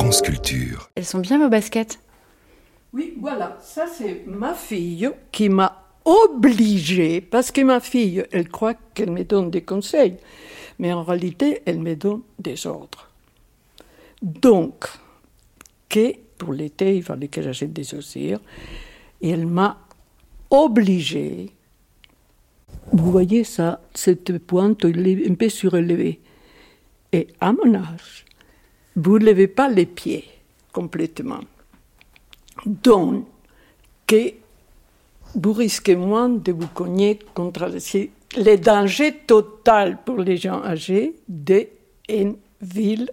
France Culture. Elles sont bien vos baskets? Oui, voilà, ça c'est ma fille qui m'a obligée, parce que ma fille, elle croit qu'elle me donne des conseils, mais en réalité, elle me donne des ordres. Donc, que pour l'été, il fallait que j'achète des chaussures, et elle m'a obligée. Vous voyez ça, cette pointe, elle est un peu surélevée. Et à mon âge, vous ne levez pas les pieds complètement. Donc, que vous risquez moins de vous cogner contre le danger total pour les gens âgés d'une ville,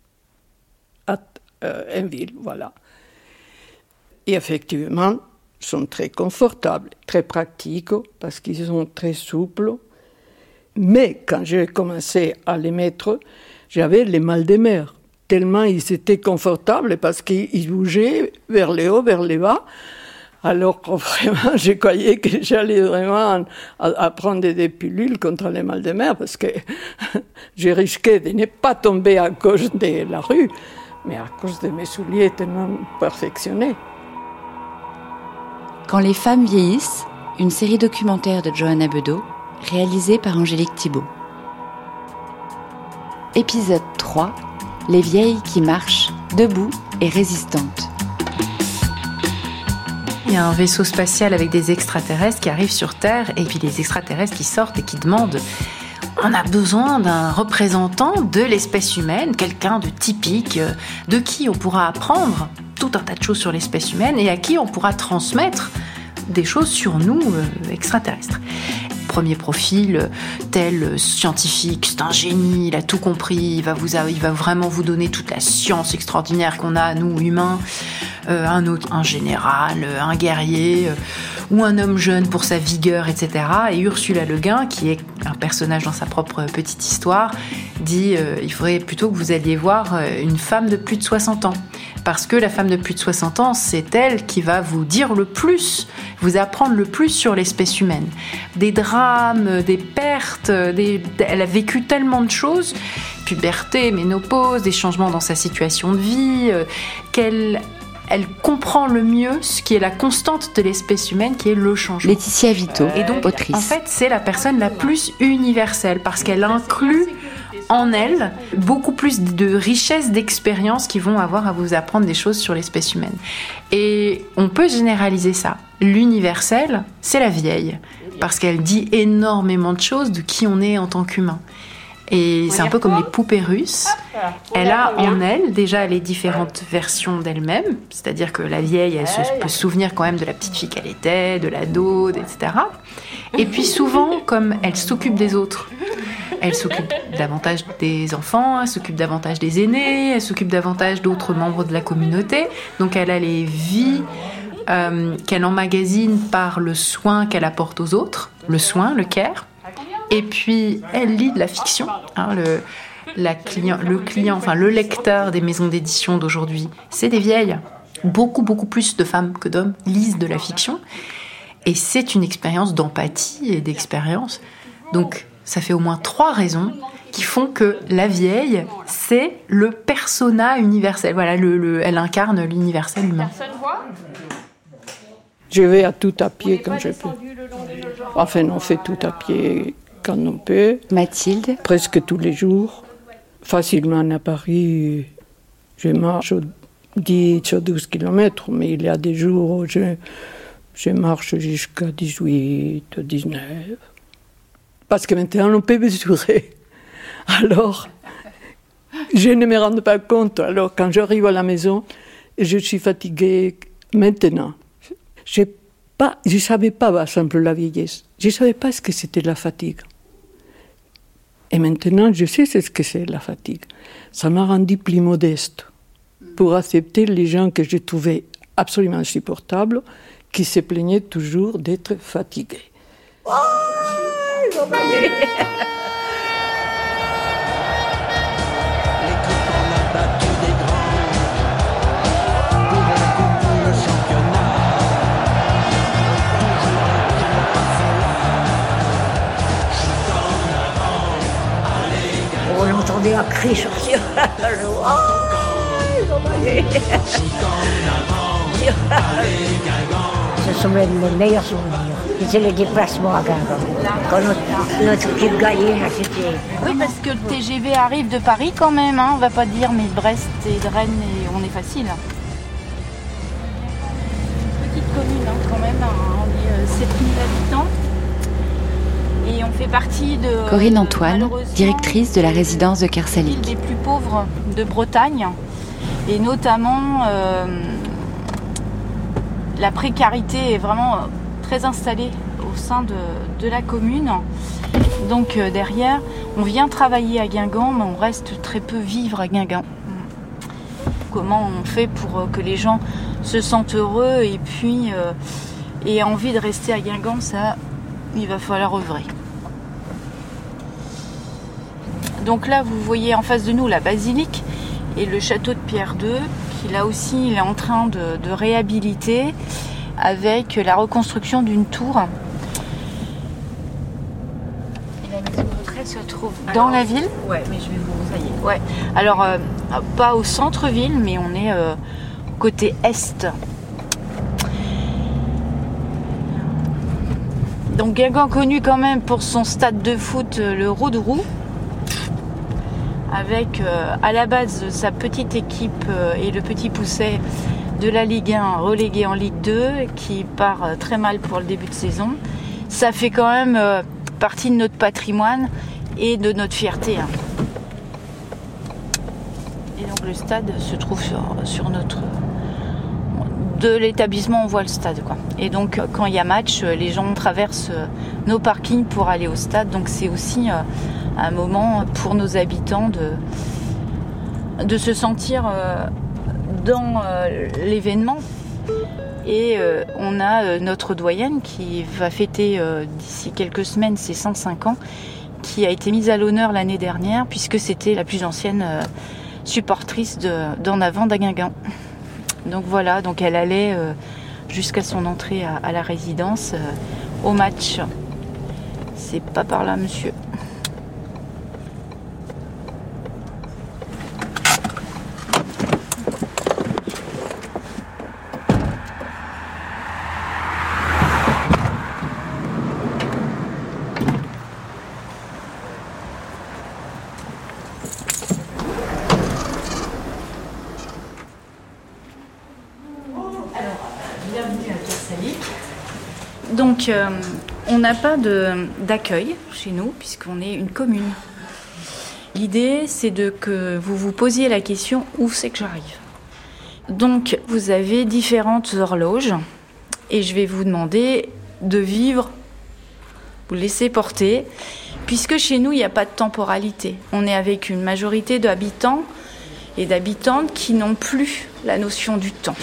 voilà. Et effectivement, ils sont très confortables, très pratiques, parce qu'ils sont très souples. Mais quand j'ai commencé à les mettre, j'avais les mal de mer. Tellement ils étaient confortables parce qu'ils bougeaient vers le haut, vers le bas. Alors que vraiment, je croyais que j'allais vraiment à prendre des pilules contre les mal de mer parce que je risquais de ne pas tomber à cause de la rue, mais à cause de mes souliers tellement perfectionnés. Quand les femmes vieillissent, une série documentaire de Johanna Bedeau, réalisée par Angélique Thibault. Épisode 3, les vieilles qui marchent, debout et résistantes. Il y a un vaisseau spatial avec des extraterrestres qui arrivent sur Terre, et puis les extraterrestres qui sortent et qui demandent « On a besoin d'un représentant de l'espèce humaine, quelqu'un de typique, de qui on pourra apprendre tout un tas de choses sur l'espèce humaine et à qui on pourra transmettre des choses sur nous, extraterrestres. » Premier profil, tel scientifique, c'est un génie, il a tout compris, il va vraiment vous donner toute la science extraordinaire qu'on a, nous, humains. Un autre, un général, un guerrier, ou un homme jeune pour sa vigueur, etc. Et Ursula Le Guin, qui est un personnage dans sa propre petite histoire, dit il faudrait plutôt que vous alliez voir une femme de plus de 60 ans. Parce que la femme de plus de 60 ans, c'est elle qui va vous dire le plus, vous apprendre le plus sur l'espèce humaine. Des drames, des pertes, elle a vécu tellement de choses, puberté, ménopause, des changements dans sa situation de vie, qu'elle comprend le mieux ce qui est la constante de l'espèce humaine, qui est le changement. Laetitia Vito, et donc, autrice. En fait, c'est la personne la plus universelle, parce qu'elle inclut en elle beaucoup plus de richesses d'expériences qui vont avoir à vous apprendre des choses sur l'espèce humaine. Et on peut généraliser ça. L'universel, c'est la vieille, parce qu'elle dit énormément de choses de qui on est en tant qu'humain. Et c'est un peu comme les poupées russes. Elle a en elle déjà les différentes versions d'elle-même, c'est-à-dire que la vieille, elle peut se souvenir quand même de la petite fille qu'elle était, de l'ado, etc. Et puis souvent, comme elle s'occupe des autres, elle s'occupe davantage des enfants, elle s'occupe davantage des aînés, elle s'occupe davantage d'autres membres de la communauté. Donc elle a les vies qu'elle emmagasine par le soin qu'elle apporte aux autres, le soin, le care. Et puis, elle lit de la fiction. Le lecteur des maisons d'édition d'aujourd'hui, c'est des vieilles. Beaucoup, beaucoup plus de femmes que d'hommes lisent de la fiction. Et c'est une expérience d'empathie et d'expérience. Donc, ça fait au moins 3 raisons qui font que la vieille, c'est le persona universel. Voilà, elle incarne l'universel humain. Je vais à tout à pied quand je peux. Enfin, on fait tout à pied quand on peut. Mathilde. Presque tous les jours. Facilement à Paris, je marche 10 ou 12 km, mais il y a des jours où je marche jusqu'à 18, 19. Parce que maintenant, on peut mesurer. Alors, je ne me rends pas compte. Alors, quand j'arrive à la maison, je suis fatiguée maintenant. Je ne savais pas, par exemple, la vieillesse. Je ne savais pas ce que c'était la fatigue. Et maintenant, je sais ce que c'est la fatigue. Ça m'a rendu plus modeste pour accepter les gens que je trouvais absolument insupportables, qui se plaignaient toujours d'être fatigués. Oh, On entendait un cri sortir. Ce sont mes meilleurs souvenirs. C'est les déplacements à Guingamp. Quand notre équipe gagnait, là, c'était... Oui, parce que le TGV arrive de Paris quand même, hein. On va pas dire, mais Brest et de Rennes, on est facile. Petite commune, hein, quand même, hein. On est 7000 habitants. Et on fait partie de... Corinne Antoine, directrice de la résidence de Kersalik. Des plus pauvres de Bretagne. Et notamment, la précarité est vraiment très installée au sein de la commune. Donc derrière, on vient travailler à Guingamp, mais on reste très peu vivre à Guingamp. Comment on fait pour que les gens se sentent heureux et puis aient envie de rester à Guingamp, ça, il va falloir œuvrer. Donc là, vous voyez en face de nous la basilique et le château de Pierre II, qui là aussi, il est en train de réhabiliter avec la reconstruction d'une tour. Et la maison de retraite se trouve dans la ville. Ouais, mais je vais vous... Ça y est. Ouais. Alors, pas au centre-ville, mais on est côté est. Donc Guingamp connu quand même pour son stade de foot, le Roux-de-Roux, avec à la base sa petite équipe et le Petit Pousset de la Ligue 1 relégué en Ligue 2 qui part très mal pour le début de saison. Ça fait quand même partie de notre patrimoine et de notre fierté. Hein. Et donc le stade se trouve sur notre... De l'établissement, on voit le stade, quoi. Et donc, quand il y a match, les gens traversent nos parkings pour aller au stade. Donc, c'est aussi un moment pour nos habitants de se sentir dans l'événement. Et on a notre doyenne qui va fêter d'ici quelques semaines ses 105 ans, qui a été mise à l'honneur l'année dernière, puisque c'était la plus ancienne supportrice d'en avant d'à Guingamp. Donc voilà, donc elle allait jusqu'à son entrée à la résidence au match. C'est pas par là, monsieur. Donc, on n'a pas d'accueil chez nous, puisqu'on est une commune. L'idée, c'est que vous vous posiez la question, où c'est que j'arrive ? Donc, vous avez différentes horloges, et je vais vous demander de vivre, vous laisser porter, puisque chez nous, il n'y a pas de temporalité. On est avec une majorité d'habitants et d'habitantes qui n'ont plus la notion du temps.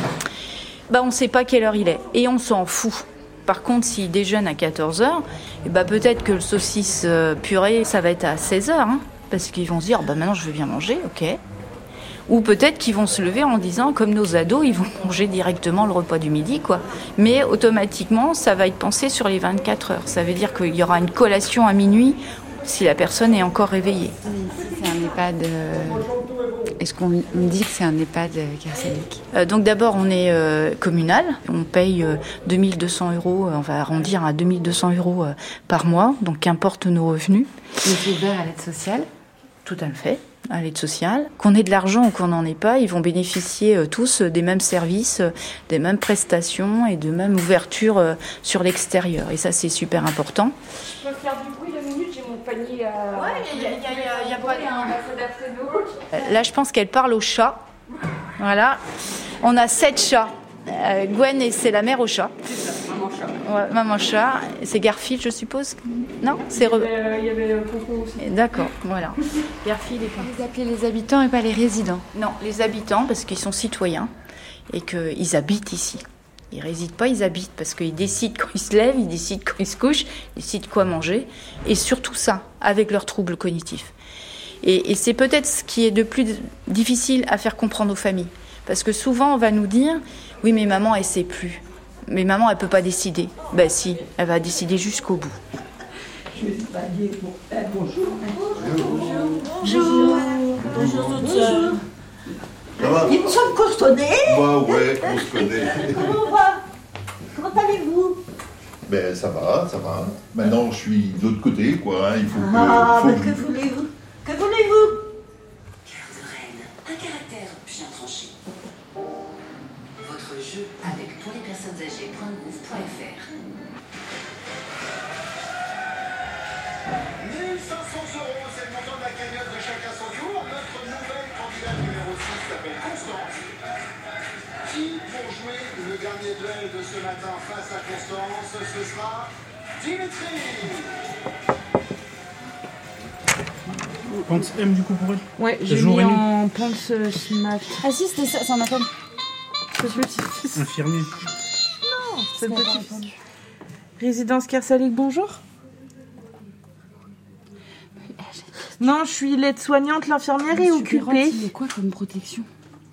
On ne sait pas quelle heure il est, et on s'en fout. Par contre, s'ils déjeunent à 14h, peut-être que le saucisse purée, ça va être à 16h, hein, parce qu'ils vont se dire, maintenant je veux bien manger, ok. Ou peut-être qu'ils vont se lever en disant, comme nos ados, ils vont manger directement le repas du midi, quoi. Mais automatiquement, ça va être pensé sur les 24 heures. Ça veut dire qu'il y aura une collation à minuit si la personne est encore réveillée. C'est un EHPAD... Est-ce qu'on dit que c'est un EHPAD Kersalik ? Donc d'abord, on est communal. On paye 2200 €, on va arrondir à 2200 € par mois, donc qu'importe nos revenus. Mais c'est ouvert à l'aide sociale ? Tout à fait, à l'aide sociale. Qu'on ait de l'argent ou qu'on n'en ait pas, ils vont bénéficier tous des mêmes services, des mêmes prestations et de même ouverture sur l'extérieur. Et ça, c'est super important. Je peux faire du bruit 2 minutes, j'ai mon panier à... Ouais, il y a pas de... Là, je pense qu'elle parle au chat. Voilà. On a 7 chats. Gwen, c'est la mère au chat. Maman chat. Ouais, maman chat. C'est Garfield, je suppose. Non, c'est... Il y avait Coco aussi. D'accord, voilà. Garfield et Coco. Vous appelez les habitants et pas les résidents ? Non, les habitants, parce qu'ils sont citoyens et qu'ils habitent ici. Ils ne résident pas, ils habitent, parce qu'ils décident quand ils se lèvent, ils décident quand ils se couchent, ils décident quoi manger, et surtout ça, avec leurs troubles cognitifs. Et c'est peut-être ce qui est de plus difficile à faire comprendre aux familles. Parce que souvent, on va nous dire, oui, mais maman, elle ne sait plus. Mais maman, elle ne peut pas décider. Ben si, elle va décider jusqu'au bout. Je vais pas dire bonjour. Bonjour. Bonjour. Bonjour. Ça va? Il me semble qu'on se connaît. Ouais, on se connaît. Comment va? Comment allez-vous? Ben ça va. Maintenant je suis de l'autre côté, quoi. Hein. Il faut que... Mais que voulez-vous? Que voulez-vous? Carte reine, un caractère bien tranché. Votre jeu avec pour les personnes âgées.gouv.fr. 1500 €, c'est le montant de la cagnotte de Chacun son tour. Notre nouvelle candidate numéro 6 s'appelle Constance. Qui, pour jouer le dernier duel de ce matin face à Constance, ce sera Dimitri. Pants M du coup pour elle? Ouais, j'ai mis en Pants Smack. Ah si, c'était ça, c'est un appel. C'est le petit-fils. Infirmier. Non, c'est le petit-fils. Résidence Kersalik, bonjour. Non, je suis l'aide-soignante, l'infirmière est occupée. Il est quoi comme protection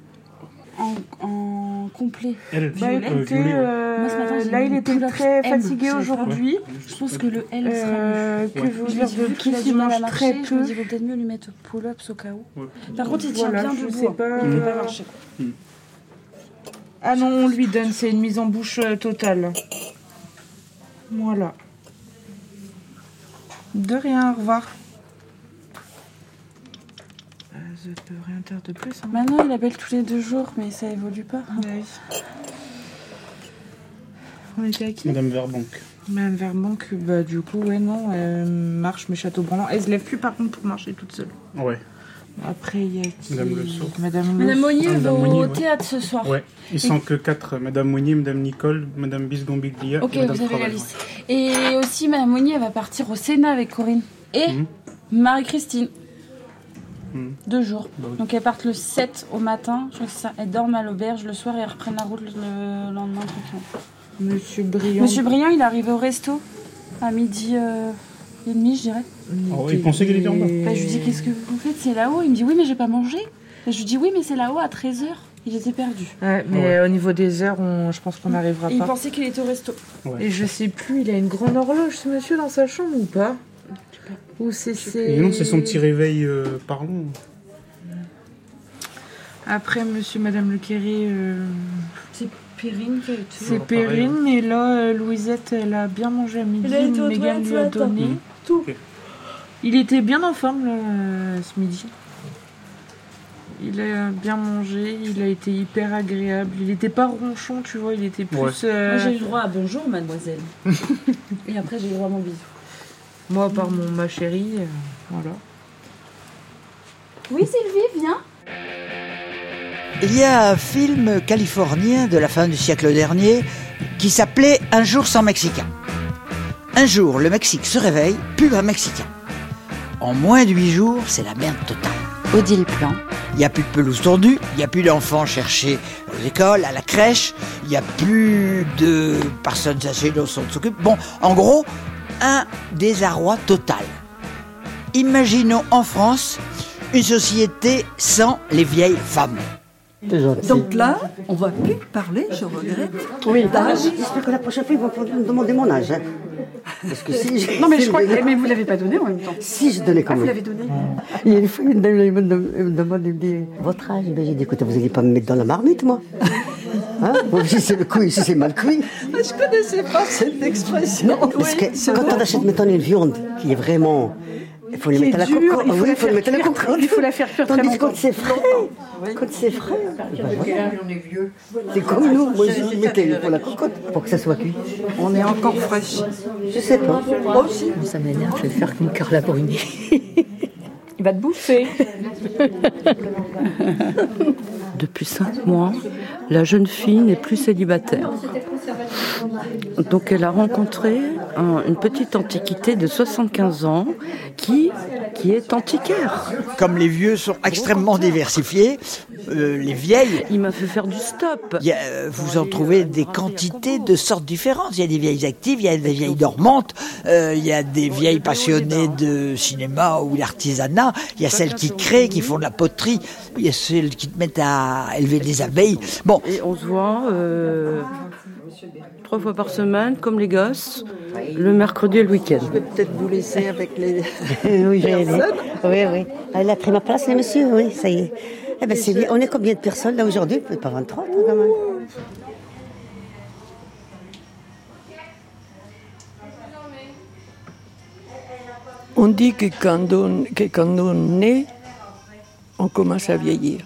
en complet? Elle, écoutez, Moi, ce matin, j'ai là, mis il une était pull-up très M, fatigué je sais pas. aujourd'hui. Je pense que le L sera mieux. Que je veux dire de qu'il a plus, du il mal à mange marcher, très je me peu. dis, il vaut peut-être mieux lui mettre pull-ups au cas où. Ouais. Par contre, il tient Voilà, bien je debout. sais pas. Il peut pas marcher. Ah non, on lui donne, c'est une mise en bouche totale. Voilà. De rien, au revoir. Je peux rien faire de plus. Hein. Maintenant, il appelle tous les 2 jours, mais ça évolue pas. Oui. On était à qui? Madame Verbank. Madame Verbank, bah du coup, ouais, non, elle marche, mais Château-Branlant. Elle se lève plus par contre pour marcher toute seule. Ouais. Après, il y a qui? Madame Le Sceau. Madame Monnier va au Monnier, ouais. théâtre ce soir. Ouais. Ils sont que 4. Madame Monnier, Madame Nicole, Madame Bisgambiglia Ok, et Madame vous avez la Travail. liste. Et aussi, Madame Monnier, elle va partir au Sénat avec Corinne. Et Marie-Christine. 2 jours. Bah oui. Donc elles partent le 7 au matin. Je crois que c'est ça. Elles dorment à l'auberge le soir et elles reprennent la route le lendemain. Monsieur Briand. Monsieur Briand, il est arrivé au resto à midi et demi, je dirais. Oh, il pensait qu'il était en bas. Bah, je lui dis, qu'est-ce que vous faites? C'est là-haut. Il me dit, oui, mais j'ai pas mangé. Et je lui dis, oui, mais c'est là-haut à 13h. Il était perdu. Ouais, mais au niveau des heures, je pense qu'on n'arrivera Et il pas. pensait qu'il était au resto. Ouais. Et je sais plus, il a une grande horloge, ce monsieur, dans sa chambre ou pas? Ou c'est... Et non, c'est son petit réveil parlant. Après, monsieur, madame Le Quéré... C'est Perrine qui a été. C'est Perrine, mais là, Louisette, elle a bien mangé à midi. Mégane lui a donné. Tout. Okay. Il était bien en forme, là, ce midi. Il a bien mangé, il a été hyper agréable. Il n'était pas ronchon, tu vois, il était plus... Moi, j'ai eu le droit à bonjour, mademoiselle. Et après, j'ai eu le droit à mon bisou. Moi, par ma chérie, voilà. Oui, Sylvie, viens. Il y a un film californien de la fin du siècle dernier qui s'appelait Un jour sans Mexicain. Un jour, le Mexique se réveille, plus un Mexicain. En moins de 8 jours, c'est la merde totale. Odile Plan. Il n'y a plus de pelouse tondue, il n'y a plus d'enfants cherchés aux écoles, à la crèche, il n'y a plus de personnes âgées dont on s'occupe. Bon, en gros, un désarroi total. Imaginons en France une société sans les vieilles femmes. Donc là, on va plus parler, je regrette. Oui, j'espère que la prochaine fois, ils vont me demander mon âge. Hein. Parce que si je... Non, mais je crois que mais vous l'avez pas donné en même temps. Si, je donnais quand même. Vous l'avez donné. Il y a une fois, une dame, il me demande, il me dit, votre âge? Ben, j'ai dit, écoutez, vous n'allez pas me mettre dans la marmite, moi. Hein? Bon, si c'est le cuit, si c'est mal cuit. Je connaissais pas cette expression. Parce que quand on achète maintenant une viande qui est vraiment... Il faut les mettre à la cocotte. Oui, il faut les mettre à la cocotte. Il faut la faire cuire très Tandis longtemps. quand c'est frais, c'est comme nous. Moi, je mettais pour la cocotte pour que ça soit cuit. On est encore fraîche. Je sais pas. Moi aussi. Ça m'énerve, je vais faire comme Carla Bruni. Il va te bouffer. Depuis 5 mois, la jeune fille n'est plus célibataire. Donc elle a rencontré une petite antiquité de 75 ans qui est antiquaire. Comme les vieux sont extrêmement diversifiés, les vieilles... Il m'a fait faire du stop. Vous en trouvez des quantités de sortes différentes. Il y a des vieilles actives, il y a des vieilles dormantes, il y a des vieilles passionnées de cinéma ou d'artisanat, il y a celles qui créent, qui font de la poterie, il y a celles qui te mettent à élever des abeilles. Bon. Et on se voit 3 fois par semaine, comme les gosses, le mercredi et le week-end. Je vais peut-être vous laisser avec les Oui, personnes. oui. Elle a pris ma place, le monsieur, oui, ça y est. Eh ben c'est bien. On est combien de personnes là aujourd'hui? Pas 23 quand même. On dit que quand on naît, on commence à vieillir.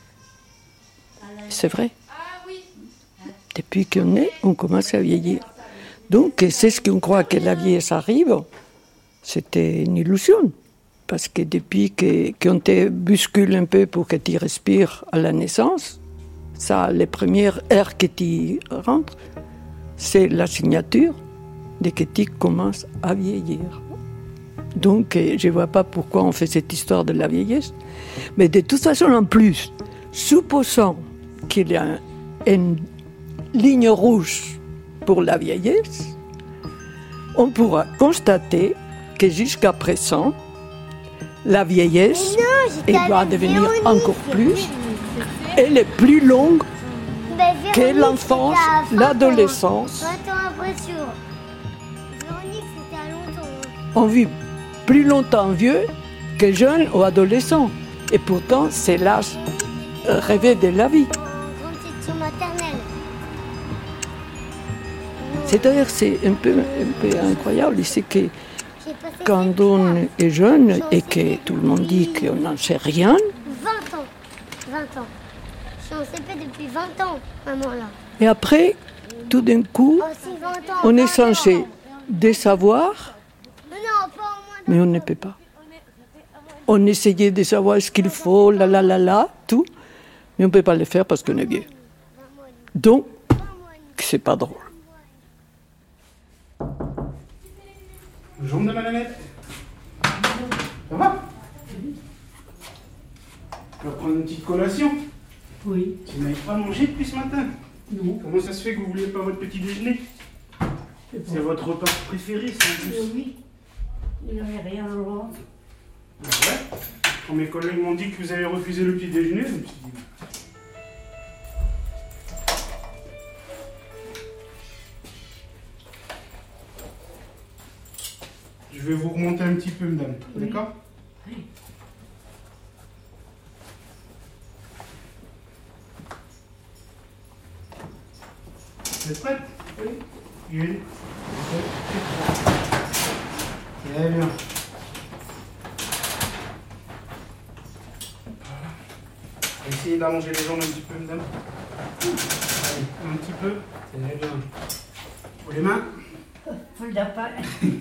C'est vrai. Depuis qu'on est, on commence à vieillir. Donc, c'est ce qu'on croit que la vieillesse arrive, c'était une illusion. Parce que depuis qu'on te bouscule un peu pour que tu respires à la naissance, ça, les premières heures que tu rentres, c'est la signature de que tu commences à vieillir. Donc, je ne vois pas pourquoi on fait cette histoire de la vieillesse. Mais de toute façon, en plus, supposons qu'il y a une ligne rouge pour la vieillesse, on pourra constater que jusqu'à présent, la vieillesse, elle doit devenir encore plus, elle est plus longue que l'enfance, l'adolescence. 20 ans après sur Véronique, c'était à longtemps. On vit plus longtemps vieux que jeune ou adolescent. Et pourtant, c'est l'âge rêvé de la vie. Grande section maternelle. C'est-à-dire, c'est un peu incroyable, c'est que quand on est jeune et que tout le monde dit qu'on n'en sait rien. 20 ans. 20 ans. Je suis en CP depuis 20 ans, maman, là. Et après, tout d'un coup, Aussi 20 ans, on est 20 censé ans. de savoir, Mais non, pas au moins mais on ne peut pas. On essayait de savoir ce qu'il faut, tout, mais on ne peut pas le faire parce qu'on est vieux. Donc, c'est pas drôle. Bonjour madame Annette. Ça va? Tu vas prendre une petite collation? Oui. Tu n'avais pas mangé depuis ce matin? Non. Comment ça se fait que vous ne vouliez pas votre petit déjeuner? C'est votre repas préféré, ça en plus. Oui. Il n'y avait rien au ventre. Ben ouais. Quand mes collègues m'ont dit que vous avez refusé le petit déjeuner, je me suis dit... Je vais vous remonter un petit peu, madame. Oui. D'accord? Oui. Vous êtes prête? Oui. Une. Deux. Très bien. Essayez d'allonger les jambes un petit peu, madame. Allez, un petit peu. Très bien. Pour les mains. Faut le pas.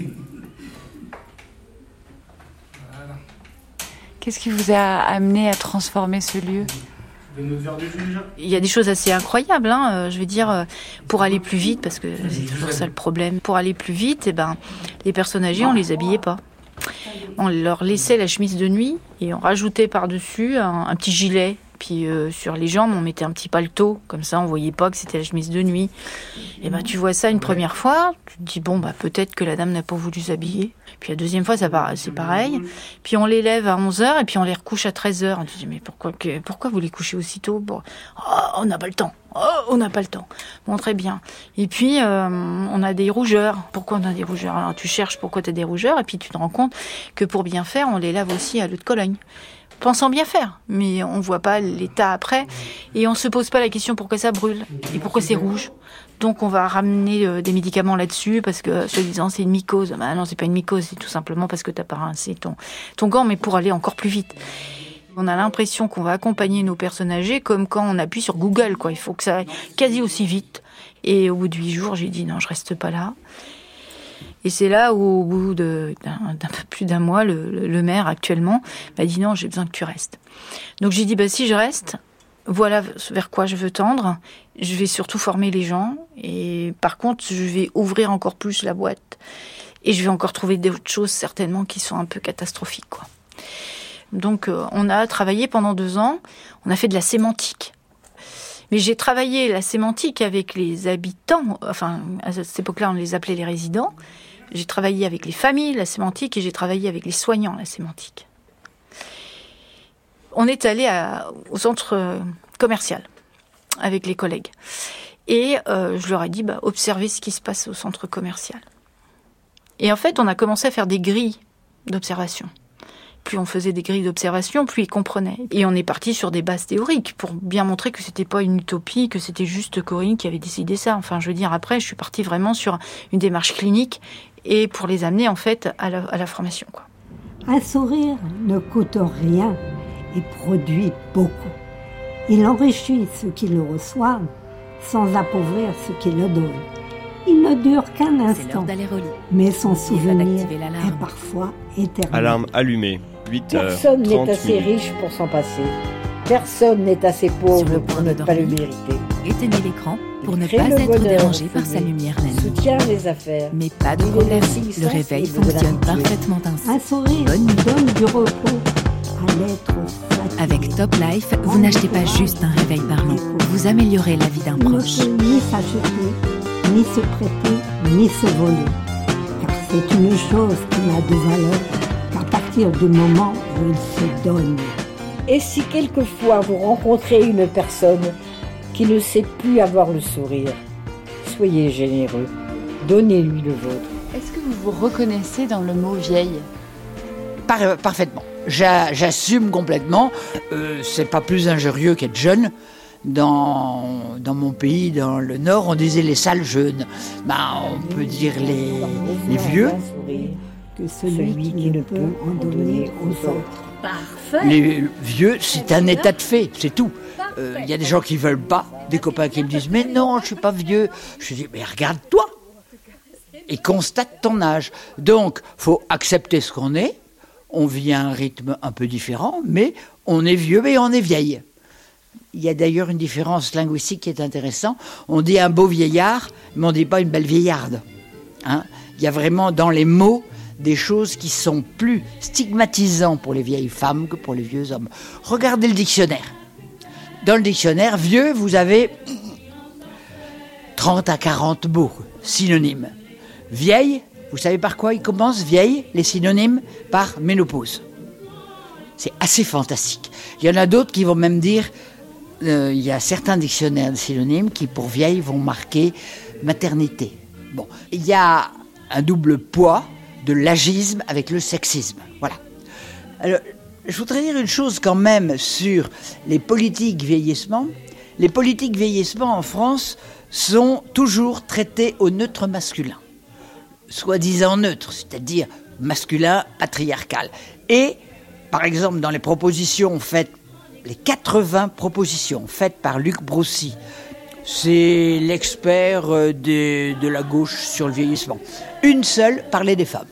Voilà. Qu'est-ce qui vous a amené à transformer ce lieu? Notre verre de jus déjà. Il y a des choses assez incroyables, hein, je veux dire, pour aller plus vite, parce que c'est toujours ça le problème. Pour aller plus vite, eh ben, les personnes âgées, on les habillait pas. On leur laissait la chemise de nuit et on rajoutait par-dessus un petit gilet. Puis sur les jambes, on mettait un petit paletot, comme ça on voyait pas que c'était la chemise de nuit. Et ben tu vois ça une première fois, tu te dis bon bah peut-être que la dame n'a pas voulu s'habiller. Puis la deuxième fois c'est pareil. Puis on les lève à 11h et puis on les recouche à 13h. Tu te dis mais pourquoi vous les couchez aussitôt? Bon, on n'a pas le temps. On n'a pas le temps. Bon, très bien. Et puis, on a des rougeurs. Pourquoi on a des rougeurs? Alors, tu cherches pourquoi tu as des rougeurs et puis tu te rends compte que pour bien faire, on les lave aussi à l'eau de Cologne. Pensant bien faire, mais on voit pas l'état après et on se pose pas la question pourquoi ça brûle et pourquoi c'est rouge. Donc on va ramener des médicaments là-dessus parce que soi-disant c'est une mycose. Bah non, c'est pas une mycose, c'est tout simplement parce que t'as pas rincé ton gant, mais pour aller encore plus vite. On a l'impression qu'on va accompagner nos personnes âgées comme quand on appuie sur Google, quoi. Il faut que ça aille quasi aussi vite. Et au bout de 8 jours, j'ai dit non, je reste pas là. Et c'est là où, au bout d'un peu plus d'un mois, le maire actuellement m'a dit non, j'ai besoin que tu restes. Donc j'ai dit bah si je reste, voilà vers quoi je veux tendre. Je vais surtout former les gens et par contre je vais ouvrir encore plus la boîte et je vais encore trouver d'autres choses certainement qui sont un peu catastrophiques, quoi. Donc on a travaillé pendant 2 ans, on a fait de la sémantique. Mais j'ai travaillé la sémantique avec les habitants, enfin à cette époque-là on les appelait les résidents. J'ai travaillé avec les familles, la sémantique, et j'ai travaillé avec les soignants, la sémantique. On est allé au centre commercial avec les collègues. Et je leur ai dit, observez ce qui se passe au centre commercial. Et en fait, on a commencé à faire des grilles d'observation. Plus on faisait des grilles d'observation, plus il comprenait. Et on est parti sur des bases théoriques pour bien montrer que c'était pas une utopie, que c'était juste Corinne qui avait décidé ça. Enfin, je veux dire, après, je suis partie vraiment sur une démarche clinique et pour les amener, en fait, à la formation, quoi. Un sourire ne coûte rien et produit beaucoup. Il enrichit ceux qui le reçoivent sans appauvrir ceux qui le donnent. Il ne dure qu'un instant, mais son souvenir est parfois éternel. Alarme allumée, 8h30. Personne n'est assez riche pour s'en passer. Personne n'est assez pauvre pour ne pas le mériter. Éteignez l'écran pour ne pas être dérangé par sa lumière la nuit. Soutient les affaires. Mais pas de problème, le réveil fonctionne parfaitement ainsi. Un sourire donne du repos à l'être fatigué. Avec Top Life, vous n'achetez pas juste un réveil parlant, vous améliorez la vie d'un proche. Il ne peut ni s'acheter, ni se prêter, ni se voler. Car c'est une chose qui n'a de valeur qu'à partir du moment où il se donne. Et si quelquefois vous rencontrez une personne qui ne sait plus avoir le sourire, soyez généreux, donnez-lui le vôtre. Est-ce que vous vous reconnaissez dans le mot vieille ? Parfaitement. J'assume complètement. C'est pas plus injurieux qu'être jeune. Dans mon pays, dans le Nord, on disait les sales jeunes. On peut dire les vieux. Que celui qui ne peut en donner aux autres. Parfait. Les vieux, c'est un état de fait, c'est tout. Il y a des gens qui veulent pas, des copains qui me disent « Mais non, je suis pas vieux ». Je dis « Mais regarde-toi » et constate ton âge. Donc, faut accepter ce qu'on est. On vit à un rythme un peu différent, mais on est vieux et on est vieille. Il y a d'ailleurs une différence linguistique qui est intéressante. On dit un beau vieillard, mais on ne dit pas une belle vieillarde. Hein ? Il y a vraiment dans les mots des choses qui sont plus stigmatisantes pour les vieilles femmes que pour les vieux hommes. Regardez le dictionnaire. Dans le dictionnaire, vieux, vous avez 30 à 40 mots, synonymes. Vieille, vous savez par quoi ils commencent, vieille, les synonymes ? Par ménopause. C'est assez fantastique. Il y en a d'autres qui vont même dire, il y a certains dictionnaires de synonymes qui, pour vieille, vont marquer maternité. Bon, il y a un double poids de l'agisme avec le sexisme. Voilà. Alors, je voudrais dire une chose quand même sur les politiques vieillissement. Les politiques vieillissement en France sont toujours traitées au neutre masculin. Soi-disant neutre, c'est-à-dire masculin patriarcal. Et, par exemple, dans les propositions faites, les 80 propositions faites par Luc Broussy, c'est l'expert de la gauche sur le vieillissement. Une seule parlait des femmes.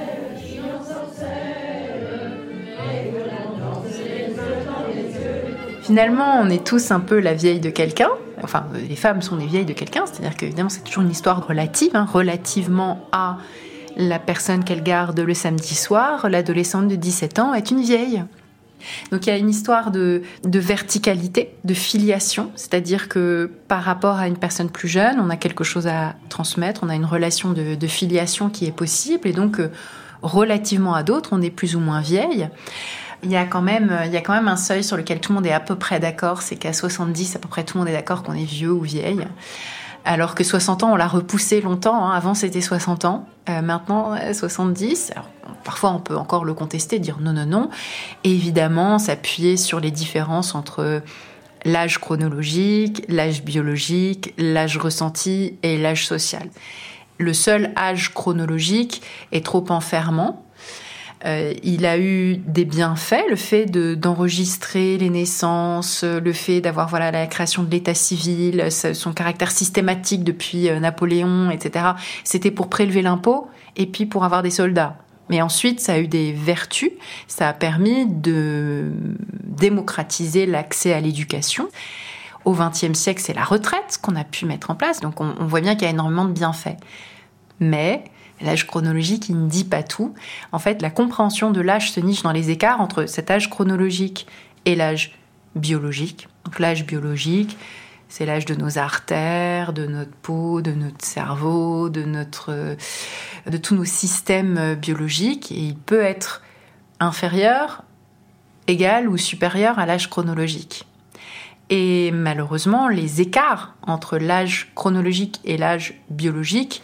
Finalement, on est tous un peu la vieille de quelqu'un. Enfin, les femmes sont les vieilles de quelqu'un, c'est-à-dire que évidemment, c'est toujours une histoire relative, relativement à la personne qu'elle garde le samedi soir. L'adolescente de 17 ans est une vieille. Donc il y a une histoire de verticalité, de filiation, c'est-à-dire que par rapport à une personne plus jeune, on a quelque chose à transmettre, on a une relation de filiation qui est possible, et donc relativement à d'autres, on est plus ou moins vieille. Il y a quand même un seuil sur lequel tout le monde est à peu près d'accord, c'est qu'à 70, à peu près tout le monde est d'accord qu'on est vieux ou vieille. Alors que 60 ans, on l'a repoussé longtemps. Avant, c'était 60 ans. Maintenant, 70. Alors, parfois, on peut encore le contester, dire non. Et évidemment, s'appuyer sur les différences entre l'âge chronologique, l'âge biologique, l'âge ressenti et l'âge social. Le seul âge chronologique est trop enfermant. Il a eu des bienfaits, le fait d'enregistrer les naissances, le fait d'avoir la création de l'état civil, son caractère systématique depuis Napoléon, etc. C'était pour prélever l'impôt et puis pour avoir des soldats. Mais ensuite, ça a eu des vertus, ça a permis de démocratiser l'accès à l'éducation. Au XXe siècle, c'est la retraite qu'on a pu mettre en place, donc on voit bien qu'il y a énormément de bienfaits. Mais l'âge chronologique, il ne dit pas tout. En fait, la compréhension de l'âge se niche dans les écarts entre cet âge chronologique et l'âge biologique. Donc l'âge biologique, c'est l'âge de nos artères, de notre peau, de notre cerveau, de tous nos systèmes biologiques. Et il peut être inférieur, égal ou supérieur à l'âge chronologique. Et malheureusement, les écarts entre l'âge chronologique et l'âge biologique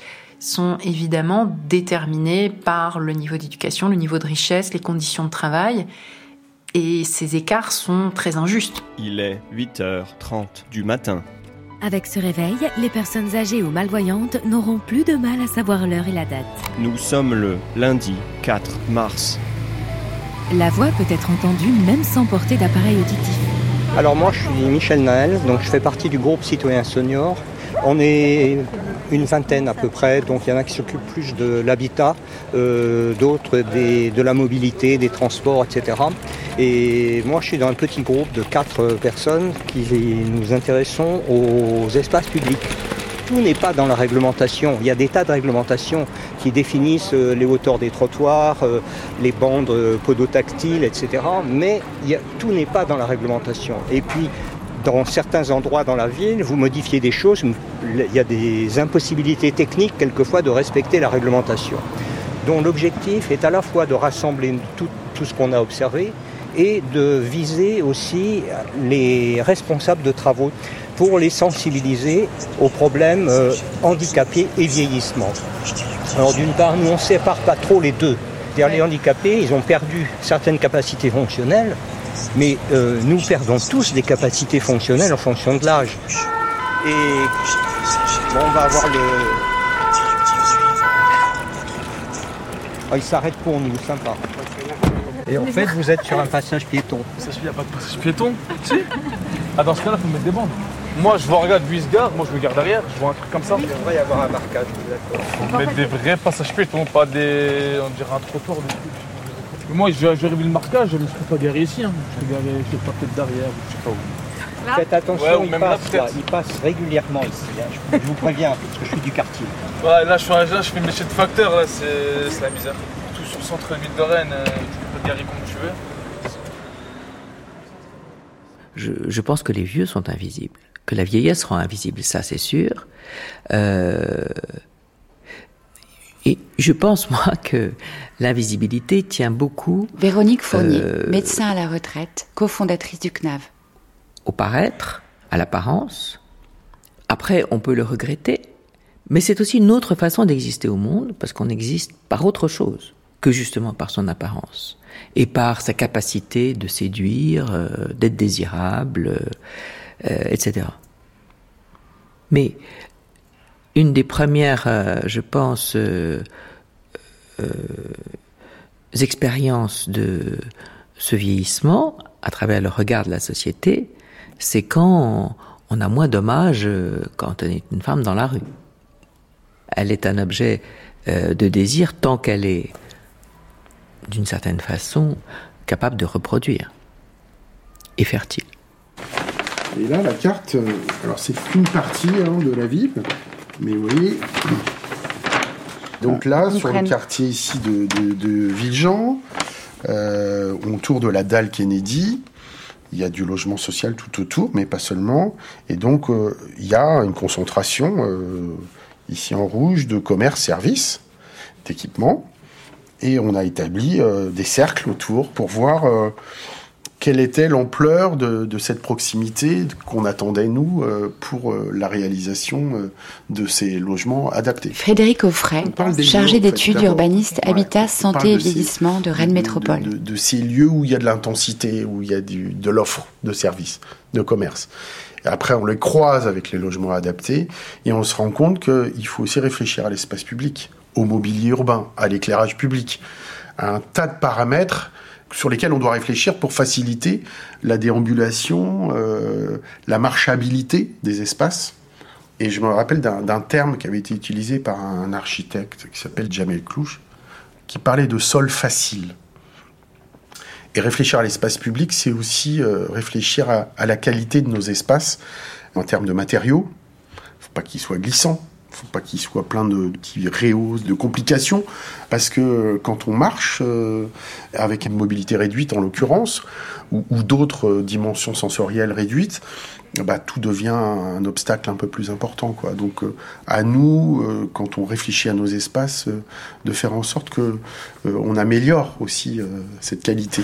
sont évidemment déterminés par le niveau d'éducation, le niveau de richesse, les conditions de travail. Et ces écarts sont très injustes. Il est 8h30 du matin. Avec ce réveil, les personnes âgées ou malvoyantes n'auront plus de mal à savoir l'heure et la date. Nous sommes le lundi 4 mars. La voix peut être entendue même sans porter d'appareil auditif. Alors moi je suis Michel Naël, donc je fais partie du groupe Citoyens Seniors. On est une vingtaine à peu près, donc il y en a qui s'occupent plus de l'habitat, d'autres de la mobilité, des transports, etc. Et moi je suis dans un petit groupe de 4 personnes qui nous intéressons aux espaces publics. Tout n'est pas dans la réglementation. Il y a des tas de réglementations qui définissent les hauteurs des trottoirs, les bandes podotactiles, etc. Mais tout n'est pas dans la réglementation. Et puis, dans certains endroits dans la ville, vous modifiez des choses. Il y a des impossibilités techniques, quelquefois, de respecter la réglementation. Donc l'objectif est à la fois de rassembler tout ce qu'on a observé et de viser aussi les responsables de travaux pour les sensibiliser aux problèmes handicapés et vieillissement. Alors d'une part, nous on ne sépare pas trop les deux. C'est-à-dire les handicapés, ils ont perdu certaines capacités fonctionnelles, mais nous perdons tous des capacités fonctionnelles en fonction de l'âge. Et bon, on va avoir le... Oh, il s'arrête pour nous, sympa. Et en fait, vous êtes sur un passage piéton. Il n'y a pas de passage piéton. Si. Ah, dans ce cas-là, il faut mettre des bandes. Moi, je vois, regarde, lui, il se gare, moi, je me garde derrière, je vois un truc comme ça. Il devrait y avoir un marquage, d'accord. Faut mettre des vrais passages piétons, pas des... on dirait un trottoir. Moi, j'ai revu le marquage, je ne me suis pas garé ici. Hein. Je suis garé, je sais pas, peut-être derrière, je sais pas où. Faites attention, ouais, il passe régulièrement ici. Hein. Je vous préviens, parce que je suis du quartier. Ouais, là, je fais une métier de facteur, là, c'est la misère. Tout sur le centre-ville de Rennes, tu peux te garer comme tu veux. Je pense que les vieux sont invisibles, que la vieillesse rend invisible, ça c'est sûr. Et je pense, moi, que l'invisibilité tient beaucoup... Véronique Fournier, médecin à la retraite, cofondatrice du CNAV. Au paraître, à l'apparence. Après, on peut le regretter, mais c'est aussi une autre façon d'exister au monde, parce qu'on existe par autre chose que justement par son apparence. Et par sa capacité de séduire, d'être désirable, etc. Mais une des premières, je pense, expériences de ce vieillissement, à travers le regard de la société, c'est quand on a moins d'hommages quand on est une femme dans la rue. Elle est un objet de désir tant qu'elle est, d'une certaine façon, capable de reproduire et fertile. Et là, la carte, alors c'est qu'une partie de la ville, mais vous voyez, donc là, sur le quartier ici de Villejean, autour de la dalle Kennedy, il y a du logement social tout autour, mais pas seulement, et donc il y a une concentration, ici en rouge, de commerce, services, d'équipements, et on a établi des cercles autour pour voir quelle était l'ampleur de cette proximité qu'on attendait, nous, pour la réalisation de ces logements adaptés. Frédéric Offray, chargé d'études urbanistes, habitat, santé et vieillissement de Rennes Métropole. De ces lieux où il y a de l'intensité, où il y a de l'offre de services, de commerce. Et après, on les croise avec les logements adaptés et on se rend compte qu'il faut aussi réfléchir à l'espace public, au mobilier urbain, à l'éclairage public, à un tas de paramètres sur lesquels on doit réfléchir pour faciliter la déambulation, la marchabilité des espaces. Et je me rappelle d'un terme qui avait été utilisé par un architecte qui s'appelle Jamel Clouche, qui parlait de sol facile. Et réfléchir à l'espace public, c'est aussi réfléchir à la qualité de nos espaces en termes de matériaux. Il ne faut pas qu'ils soient glissants. Il ne faut pas qu'il soit plein de petits réhausses, de complications, parce que quand on marche, avec une mobilité réduite en l'occurrence, ou d'autres dimensions sensorielles réduites, tout devient un obstacle un peu plus important, quoi. Donc à nous, quand on réfléchit à nos espaces, de faire en sorte que on améliore aussi cette qualité.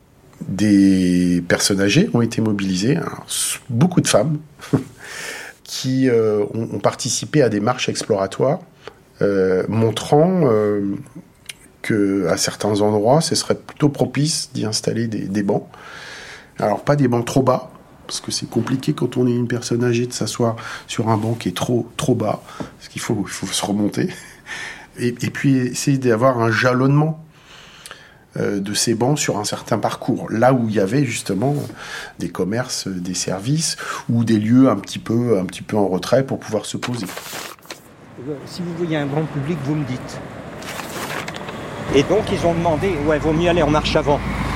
Des personnes âgées ont été mobilisées, alors, beaucoup de femmes, qui ont participé à des marches exploratoires montrant qu'à certains endroits, ce serait plutôt propice d'y installer des bancs. Alors, pas des bancs trop bas, parce que c'est compliqué quand on est une personne âgée de s'asseoir sur un banc qui est trop bas, parce qu'il faut se remonter. Et puis, essayer d'avoir un jalonnement de ces bancs sur un certain parcours, là où il y avait justement des commerces, des services, ou des lieux un petit peu en retrait pour pouvoir se poser. Si vous voyez un grand public, vous me dites. Et donc, ils ont demandé, vaut mieux aller en marche avant.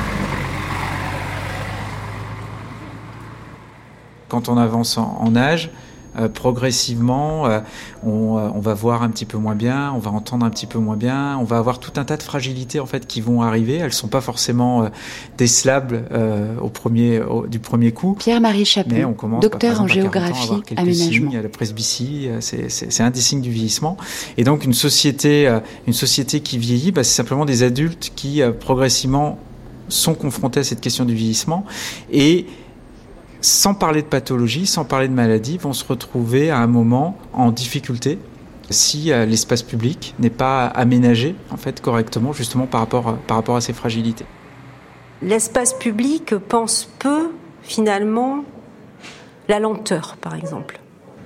Quand on avance en âge, progressivement, on va voir un petit peu moins bien, on va entendre un petit peu moins bien, on va avoir tout un tas de fragilités en fait qui vont arriver. Elles sont pas forcément décelables du premier coup. Pierre-Marie Chaput, docteur en géographie, aménagement. La presbytie, c'est un des signes du vieillissement. Et donc une société qui vieillit, c'est simplement des adultes qui progressivement sont confrontés à cette question du vieillissement et sans parler de pathologie, sans parler de maladie, vont se retrouver à un moment en difficulté si l'espace public n'est pas aménagé en fait correctement, justement par rapport à ces fragilités. L'espace public pense peu finalement la lenteur, par exemple.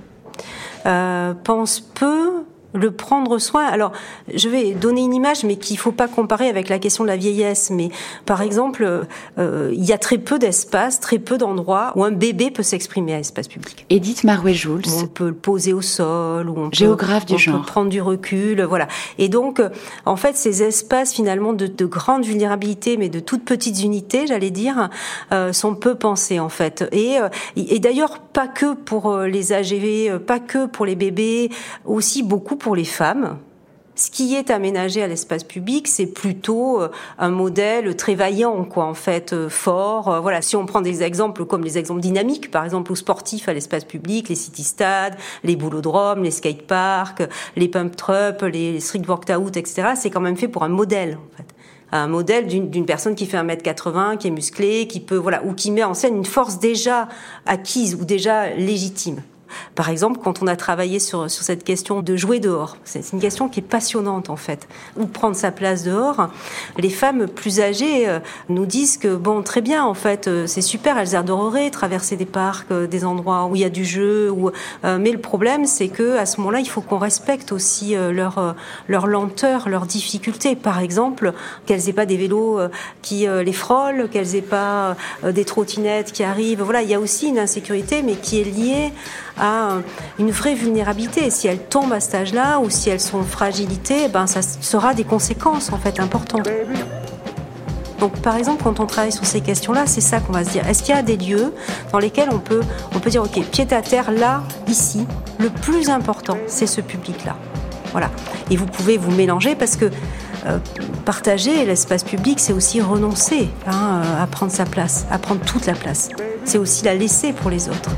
Pense peu le prendre soin. Alors, je vais donner une image, mais qu'il ne faut pas comparer avec la question de la vieillesse. Mais par exemple, il y a très peu d'espace, très peu d'endroits où un bébé peut s'exprimer à l'espace public. Edith Marouet-Jouls. On peut le poser au sol, où on géographe du genre. Peut prendre du recul, voilà. Et donc, en fait, ces espaces finalement de grande vulnérabilité, mais de toutes petites unités, j'allais dire, sont peu pensés en fait. Et d'ailleurs, pas que pour les AGV, pas que pour les bébés, aussi beaucoup pour les femmes. Ce qui est aménagé à l'espace public, c'est plutôt un modèle très vaillant, quoi, en fait, fort. Voilà, si on prend des exemples comme les exemples dynamiques, par exemple, ou sportifs à l'espace public, les city-stades, les boulodromes, les skateparks, les pump-trups, les street workout, etc., c'est quand même fait pour un modèle, en fait. Un modèle d'une personne qui fait 1m80, qui est musclée, qui peut, voilà, ou qui met en scène une force déjà acquise ou déjà légitime. Par exemple, quand on a travaillé sur cette question de jouer dehors, c'est une question qui est passionnante en fait. Où prendre sa place dehors, les femmes plus âgées nous disent que bon, très bien en fait, c'est super, elles adoreraient traverser des parcs, des endroits où il y a du jeu, mais le problème c'est que à ce moment-là, il faut qu'on respecte aussi leur lenteur, leur difficulté. Par exemple, qu'elles aient pas des vélos qui les frôlent, qu'elles aient pas des trottinettes qui arrivent. Voilà, il y a aussi une insécurité, mais qui est liée à une vraie vulnérabilité. Si elles tombent à cet âge-là ou si elles sont en fragilité, ça sera des conséquences en fait importantes. Donc par exemple, quand on travaille sur ces questions-là, c'est ça qu'on va se dire. Est-ce qu'il y a des lieux dans lesquels on peut dire ok, pied à terre, là, ici, le plus important, c'est ce public-là. Voilà. Et vous pouvez vous mélanger parce que partager l'espace public, c'est aussi renoncer à prendre sa place, à prendre toute la place. C'est aussi la laisser pour les autres.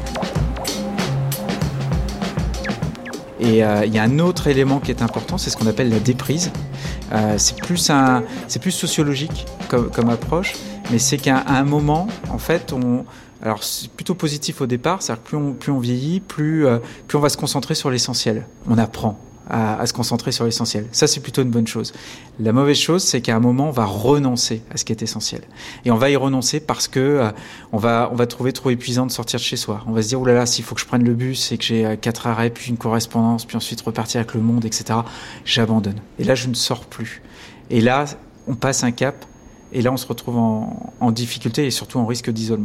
Et il y a un autre élément qui est important, c'est ce qu'on appelle la déprise. C'est plus sociologique comme approche, mais c'est qu'à un moment, en fait, alors c'est plutôt positif au départ, c'est-à-dire que plus on vieillit, plus on va se concentrer sur l'essentiel. On apprend à se concentrer sur l'essentiel. Ça, c'est plutôt une bonne chose. La mauvaise chose, c'est qu'à un moment, on va renoncer à ce qui est essentiel. Et on va y renoncer parce que on va trouver trop épuisant de sortir de chez soi. On va se dire, oulala, s'il faut que je prenne le bus et que j'ai 4 arrêts, puis une correspondance, puis ensuite repartir avec le monde, etc., j'abandonne. Et là, je ne sors plus. Et là, on passe un cap, et là, on se retrouve en difficulté et surtout en risque d'isolement.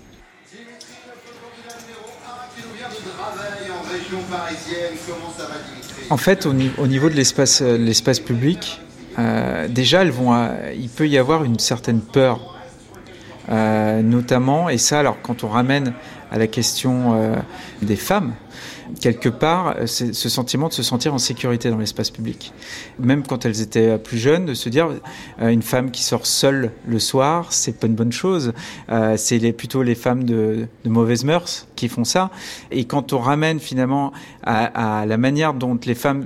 En fait, au niveau de l'espace public, déjà, il peut y avoir une certaine peur, notamment, et ça, alors quand on ramène à la question des femmes, quelque part, c'est ce sentiment de se sentir en sécurité dans l'espace public. Même quand elles étaient plus jeunes, de se dire, une femme qui sort seule le soir, c'est pas une bonne chose. C'est plutôt les femmes de mauvaises mœurs qui font ça. Et quand on ramène finalement à la manière dont les femmes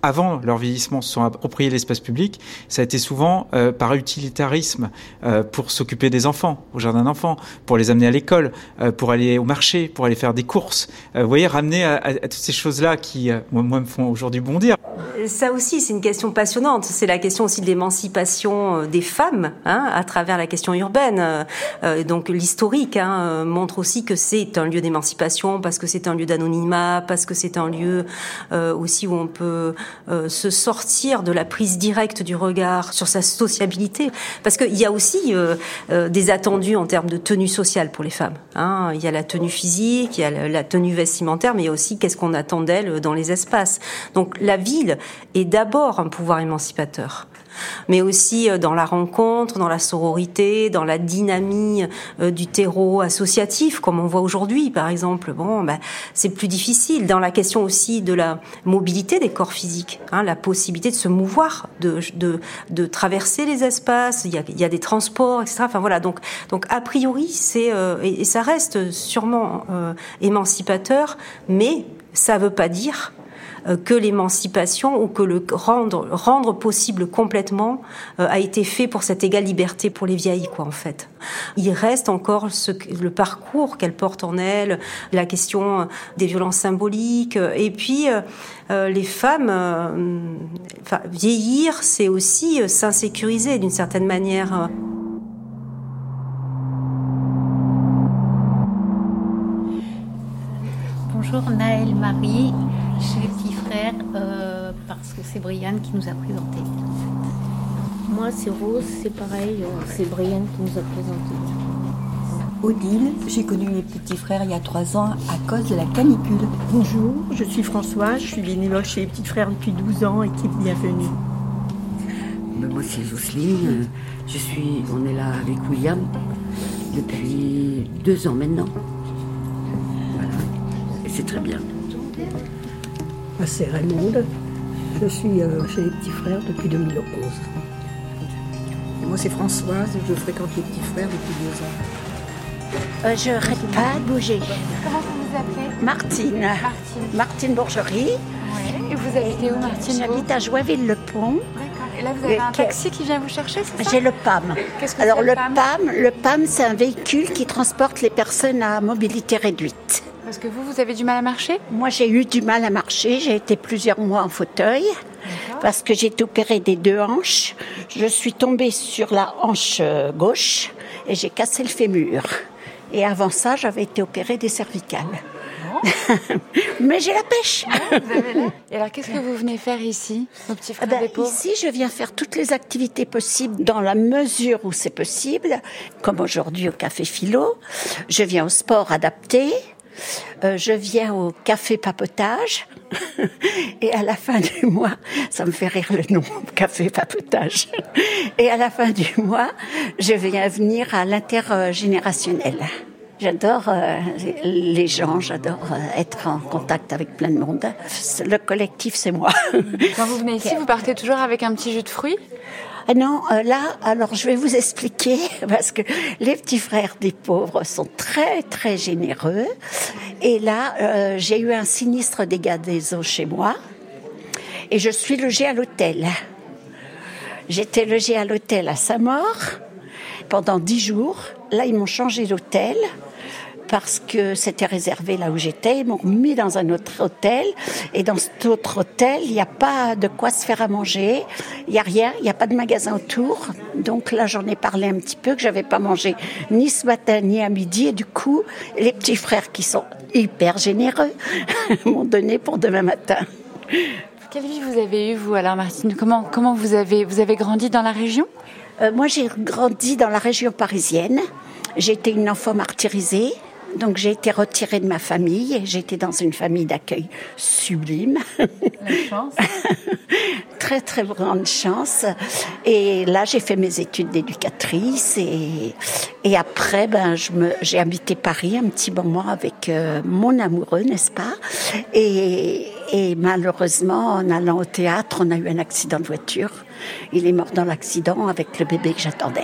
avant leur vieillissement, se sont appropriés l'espace public, ça a été souvent par utilitarisme, pour s'occuper des enfants, au jardin d'enfants, pour les amener à l'école, pour aller au marché, pour aller faire des courses. Vous voyez, ramener à toutes ces choses-là qui, moi, me font aujourd'hui bondir. Ça aussi, c'est une question passionnante. C'est la question aussi de l'émancipation des femmes, à travers la question urbaine. Donc l'historique montre aussi que c'est un lieu d'émancipation, parce que c'est un lieu d'anonymat, parce que c'est un lieu aussi où on peut se sortir de la prise directe du regard sur sa sociabilité. Parce qu'il y a aussi des attendus en termes de tenue sociale pour les femmes. Il y a la tenue physique, il y a la tenue vestimentaire, mais il y a aussi qu'est-ce qu'on attend d'elles dans les espaces. Donc la ville est d'abord un pouvoir émancipateur, mais aussi dans la rencontre, dans la sororité, dans la dynamie du terreau associatif, comme on voit aujourd'hui, par exemple. C'est plus difficile. Dans la question aussi de la mobilité des corps physiques, la possibilité de se mouvoir, de traverser les espaces. Il y a des transports, etc. Enfin voilà. Donc a priori, c'est et ça reste sûrement émancipateur, mais ça veut pas dire que l'émancipation ou que le rendre possible complètement a été fait pour cette égale liberté pour les vieilles, en fait. Il reste encore le parcours qu'elles portent en elles, la question des violences symboliques, et puis les femmes, vieillir, c'est aussi s'insécuriser d'une certaine manière. Bonjour Naël Marie, chez les petits frères, parce que c'est Brianne qui nous a présenté. Moi c'est Rose, c'est pareil, c'est Brianne qui nous a présenté. Odile, j'ai connu mes petits frères il y a 3 ans à cause de la canicule. Bonjour, je suis Françoise, je suis bénévole chez les petits frères depuis 12 ans, équipe bienvenue. Moi c'est Jocelyne, on est là avec William depuis 2 ans maintenant. C'est très bien. C'est Raymonde. Je suis chez les petits frères depuis 2011. Et moi, c'est Françoise. Je fréquente les petits frères depuis 2 ans. Je n'arrête pas de bouger. Comment vous vous appelez ? Martine. Martine Bourgerie. Ouais. Et vous habitez où, Martine ? J'habite à Joinville-le-Pont. D'accord. Et là, vous avez un taxi qui vient vous chercher, c'est ça ? J'ai le PAM. Qu'est-ce que Alors, c'est le PAM, c'est un véhicule qui transporte les personnes à mobilité réduite. Parce que vous avez du mal à marcher ? Moi, j'ai eu du mal à marcher. J'ai été plusieurs mois en fauteuil parce que j'ai été opérée des 2 hanches. Je suis tombée sur la hanche gauche et j'ai cassé le fémur. Et avant ça, j'avais été opérée des cervicales. Mais j'ai la pêche. Et alors, qu'est-ce que vous venez faire ici, nos petits frères des pauvres ? Ici, je viens faire toutes les activités possibles dans la mesure où c'est possible. Comme aujourd'hui au Café Philo. Je viens au sport adapté. Je viens au café papotage et à la fin du mois, ça me fait rire le nom, café papotage. Et à la fin du mois, je viens venir à l'intergénérationnel. J'adore les gens, j'adore être en contact avec plein de monde. Le collectif, c'est moi. Quand vous venez ici, vous partez toujours avec un petit jus de fruits ? Non, là, alors je vais vous expliquer, parce que les petits frères des pauvres sont très, très généreux. Et là, j'ai eu un sinistre dégât des eaux chez moi, et je suis logée à l'hôtel. J'étais logée à l'hôtel à Saint-Maur pendant 10 jours. Là, ils m'ont changé d'hôtel, parce que c'était réservé là où j'étais. Ils m'ont mis dans un autre hôtel. Et dans cet autre hôtel, il n'y a pas de quoi se faire à manger. Il n'y a rien, il n'y a pas de magasin autour. Donc là, j'en ai parlé un petit peu, que je n'avais pas mangé ni ce matin, ni à midi. Et du coup, les petits frères qui sont hyper généreux m'ont donné pour demain matin. Quelle vie vous avez eue, vous, alors, Martine ? Comment vous avez grandi dans la région ? Moi, j'ai grandi dans la région parisienne. J'ai été une enfant martyrisée. Donc j'ai été retirée de ma famille, j'ai été dans une famille d'accueil sublime. La chance. Très très grande chance. Et là j'ai fait mes études d'éducatrice et après j'ai habité Paris un petit moment avec mon amoureux, n'est-ce pas ? Et malheureusement en allant au théâtre, on a eu un accident de voiture. Il est mort dans l'accident avec le bébé que j'attendais.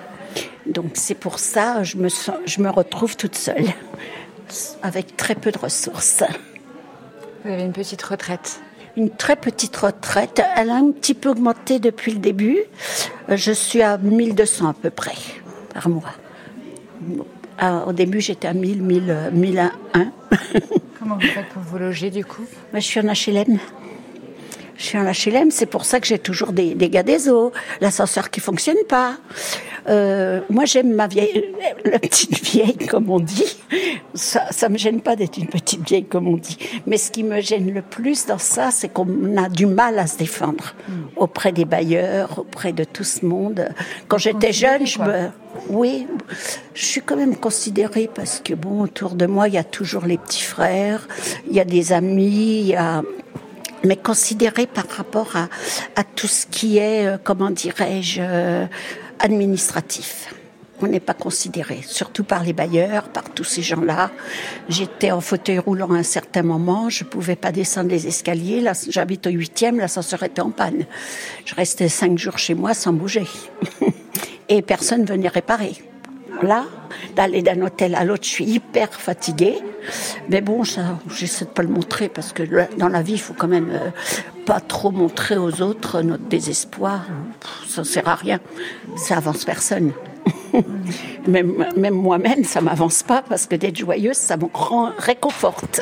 Donc c'est pour ça je me retrouve toute seule, avec très peu de ressources. Vous avez une petite retraite ? une très petite retraite. Elle a un petit peu augmenté depuis le début. Je suis à 1200 à peu près par mois. Au début, j'étais à 1001. Comment vous faites pour vous loger du coup ? Je suis en HLM. C'est pour ça que j'ai toujours des dégâts des eaux, l'ascenseur qui fonctionne pas. Moi, j'aime la petite vieille, comme on dit. Ça me gêne pas d'être une petite vieille, comme on dit. Mais ce qui me gêne le plus dans ça, c'est qu'on a du mal à se défendre auprès des bailleurs, auprès de tout ce monde. Quand j'étais jeune, oui, je suis quand même considérée parce que bon, autour de moi, il y a toujours les petits frères, il y a des amis, mais considérée par rapport à tout ce qui est, comment dirais-je, administratif. On n'est pas considéré, surtout par les bailleurs, par tous ces gens-là. J'étais en fauteuil roulant à un certain moment, je pouvais pas descendre les escaliers. Là, j'habite au 8e, l'ascenseur était en panne. Je restais 5 jours chez moi sans bouger. Et personne venait réparer. Là, d'aller d'un hôtel à l'autre, je suis hyper fatiguée. Mais bon, ça, j'essaie de pas le montrer parce que dans la vie, il faut quand même pas trop montrer aux autres notre désespoir. Ça sert à rien. Ça avance personne. Même moi-même, ça m'avance pas parce que d'être joyeuse, ça me réconforte.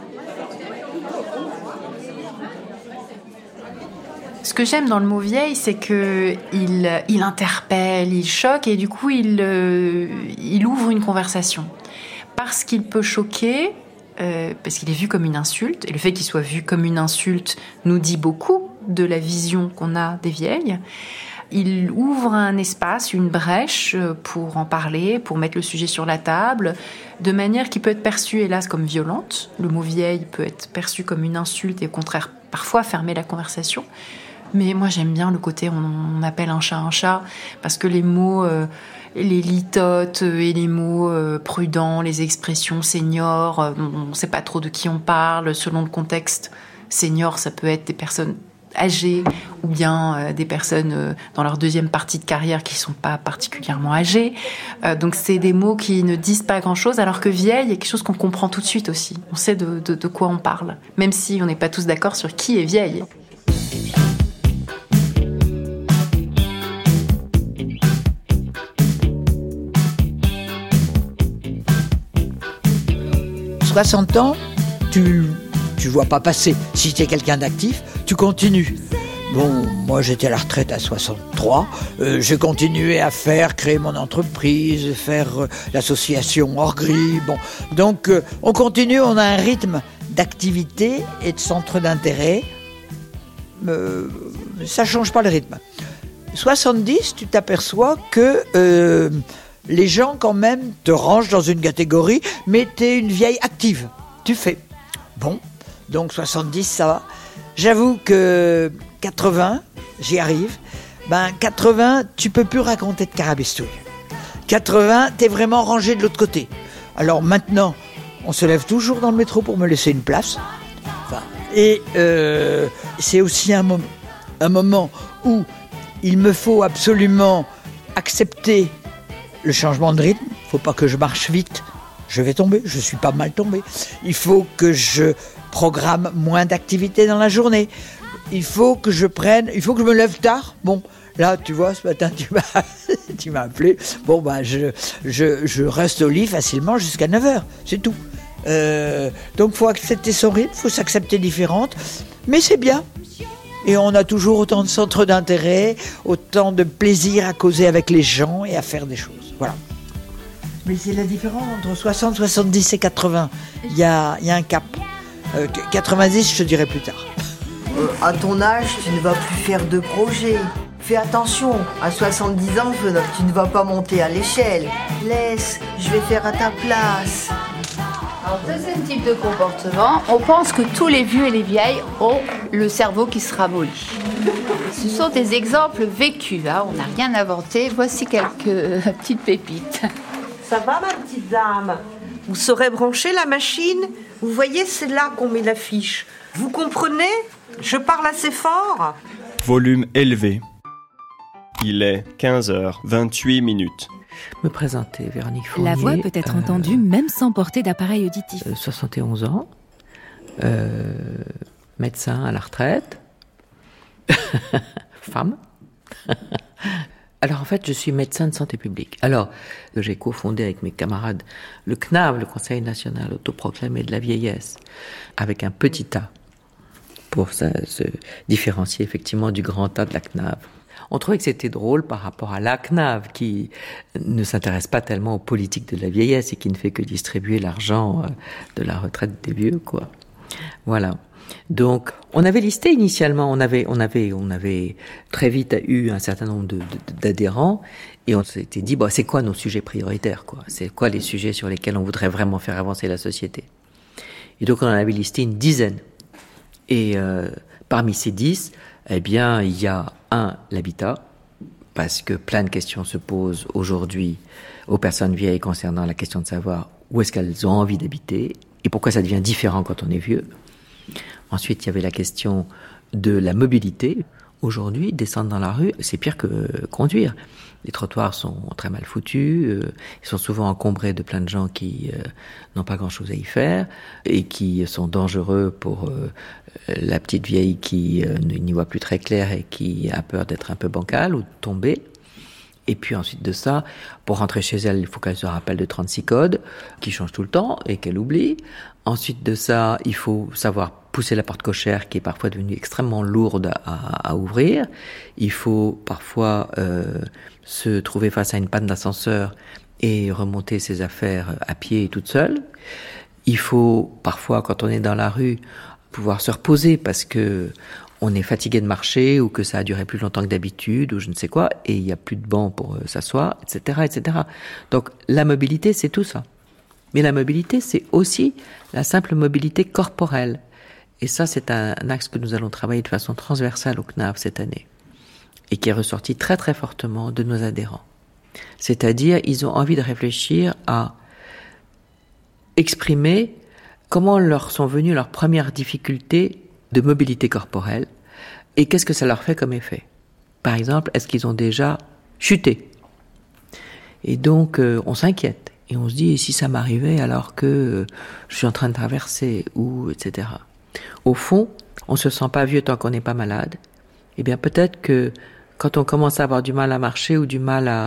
Ce que j'aime dans le mot vieille, c'est que il interpelle, il choque et du coup il ouvre une conversation. Parce qu'il peut choquer, parce qu'il est vu comme une insulte, et le fait qu'il soit vu comme une insulte nous dit beaucoup de la vision qu'on a des vieilles. Il ouvre un espace, une brèche pour en parler, pour mettre le sujet sur la table, de manière qui peut être perçue, hélas, comme violente. Le mot vieille peut être perçu comme une insulte et au contraire, parfois, fermer la conversation. Mais moi, j'aime bien le côté on appelle un chat, parce que les mots, les litotes et les mots prudents, les expressions seniors, on ne sait pas trop de qui on parle, selon le contexte. Senior, ça peut être des personnes âgées ou bien des personnes dans leur deuxième partie de carrière qui ne sont pas particulièrement âgées. Donc, c'est des mots qui ne disent pas grand-chose, alors que vieille est quelque chose qu'on comprend tout de suite aussi. On sait de quoi on parle, même si on n'est pas tous d'accord sur qui est vieille. 60 ans, tu vois pas passer. Si tu es quelqu'un d'actif, tu continues. Bon, moi j'étais à la retraite à 63, j'ai continué à créer mon entreprise, faire l'association Orgris, bon. Donc on continue, on a un rythme d'activité et de centre d'intérêt, ça change pas le rythme. 70, tu t'aperçois que les gens quand même te rangent dans une catégorie, mais t'es une vieille active, tu fais. Bon, donc 70 ça va. J'avoue que 80, j'y arrive. 80, tu peux plus raconter de carabistouille. 80, t'es vraiment rangé de l'autre côté. Alors maintenant, on se lève toujours dans le métro pour me laisser une place. Et c'est aussi un moment où il me faut absolument accepter le changement de rythme. Il ne faut pas que je marche vite. Je vais tomber, je suis pas mal tombé. Il faut que je programme moins d'activités dans la journée. Il faut que je me lève tard. Bon, là, tu vois, ce matin, tu m'as appelé. Bon, je reste au lit facilement jusqu'à 9h. C'est tout. Donc, il faut accepter son rythme, il faut s'accepter différente. Mais c'est bien. Et on a toujours autant de centres d'intérêt, autant de plaisir à causer avec les gens et à faire des choses. Voilà. Mais c'est la différence entre 60, 70 et 80. Il y a un cap. 90, je te dirai plus tard. À ton âge, tu ne vas plus faire de projets. Fais attention, à 70 ans, tu ne vas pas monter à l'échelle. Laisse, je vais faire à ta place. Alors, deuxième type de comportement, on pense que tous les vieux et les vieilles ont le cerveau qui se ramollit. Ce sont des exemples vécus, hein, on n'a rien inventé. Voici quelques petites pépites. Ça va, ma petite dame? Vous saurez brancher la machine? Vous voyez, c'est là qu'on met la fiche. Vous comprenez? Je parle assez fort. Volume élevé. Il est 15h28. Me présenter, Véronique Fournier. La voix peut être entendue même sans porter d'appareil auditif. 71 ans. médecin à la retraite, femme. Alors en fait, je suis médecin de santé publique. Alors, j'ai cofondé avec mes camarades le CNAV, le Conseil national autoproclamé de la vieillesse, avec un petit A, pour ça, se différencier effectivement du grand A de la CNAV. On trouvait que c'était drôle par rapport à la CNAV, qui ne s'intéresse pas tellement aux politiques de la vieillesse et qui ne fait que distribuer l'argent de la retraite des vieux, quoi. Voilà. Donc, on avait listé initialement, on avait très vite eu un certain nombre d'adhérents et on s'était dit, bon, c'est quoi nos sujets prioritaires, quoi? C'est quoi les sujets sur lesquels on voudrait vraiment faire avancer la société? Et donc, on en avait listé une dizaine. Et parmi ces 10, eh bien, il y a l'habitat, parce que plein de questions se posent aujourd'hui aux personnes vieilles concernant la question de savoir où est-ce qu'elles ont envie d'habiter et pourquoi ça devient différent quand on est vieux. Ensuite, il y avait la question de la mobilité. Aujourd'hui, descendre dans la rue, c'est pire que conduire. Les trottoirs sont très mal foutus, ils sont souvent encombrés de plein de gens qui n'ont pas grand-chose à y faire et qui sont dangereux pour la petite vieille qui n'y voit plus très clair et qui a peur d'être un peu bancale ou de tomber. Et puis ensuite de ça, pour rentrer chez elle, il faut qu'elle se rappelle de 36 codes qui changent tout le temps et qu'elle oublie. Ensuite de ça, il faut savoir pousser la porte cochère qui est parfois devenue extrêmement lourde à ouvrir. Il faut parfois se trouver face à une panne d'ascenseur et remonter ses affaires à pied et toute seule. Il faut parfois, quand on est dans la rue, pouvoir se reposer parce que on est fatigué de marcher ou que ça a duré plus longtemps que d'habitude ou je ne sais quoi, et il n'y a plus de banc pour s'asseoir, etc., etc. Donc la mobilité, c'est tout ça. Mais la mobilité, c'est aussi la simple mobilité corporelle. Et ça, c'est un axe que nous allons travailler de façon transversale au CNAV cette année et qui est ressorti très très fortement de nos adhérents. C'est-à-dire, ils ont envie de réfléchir à exprimer comment leur sont venues leurs premières difficultés de mobilité corporelle et qu'est-ce que ça leur fait comme effet. Par exemple, est-ce qu'ils ont déjà chuté? Et donc, on s'inquiète. Et on se dit, et si ça m'arrivait alors que je suis en train de traverser, ou etc. Au fond, on se sent pas vieux tant qu'on n'est pas malade. Eh bien, peut-être que quand on commence à avoir du mal à marcher ou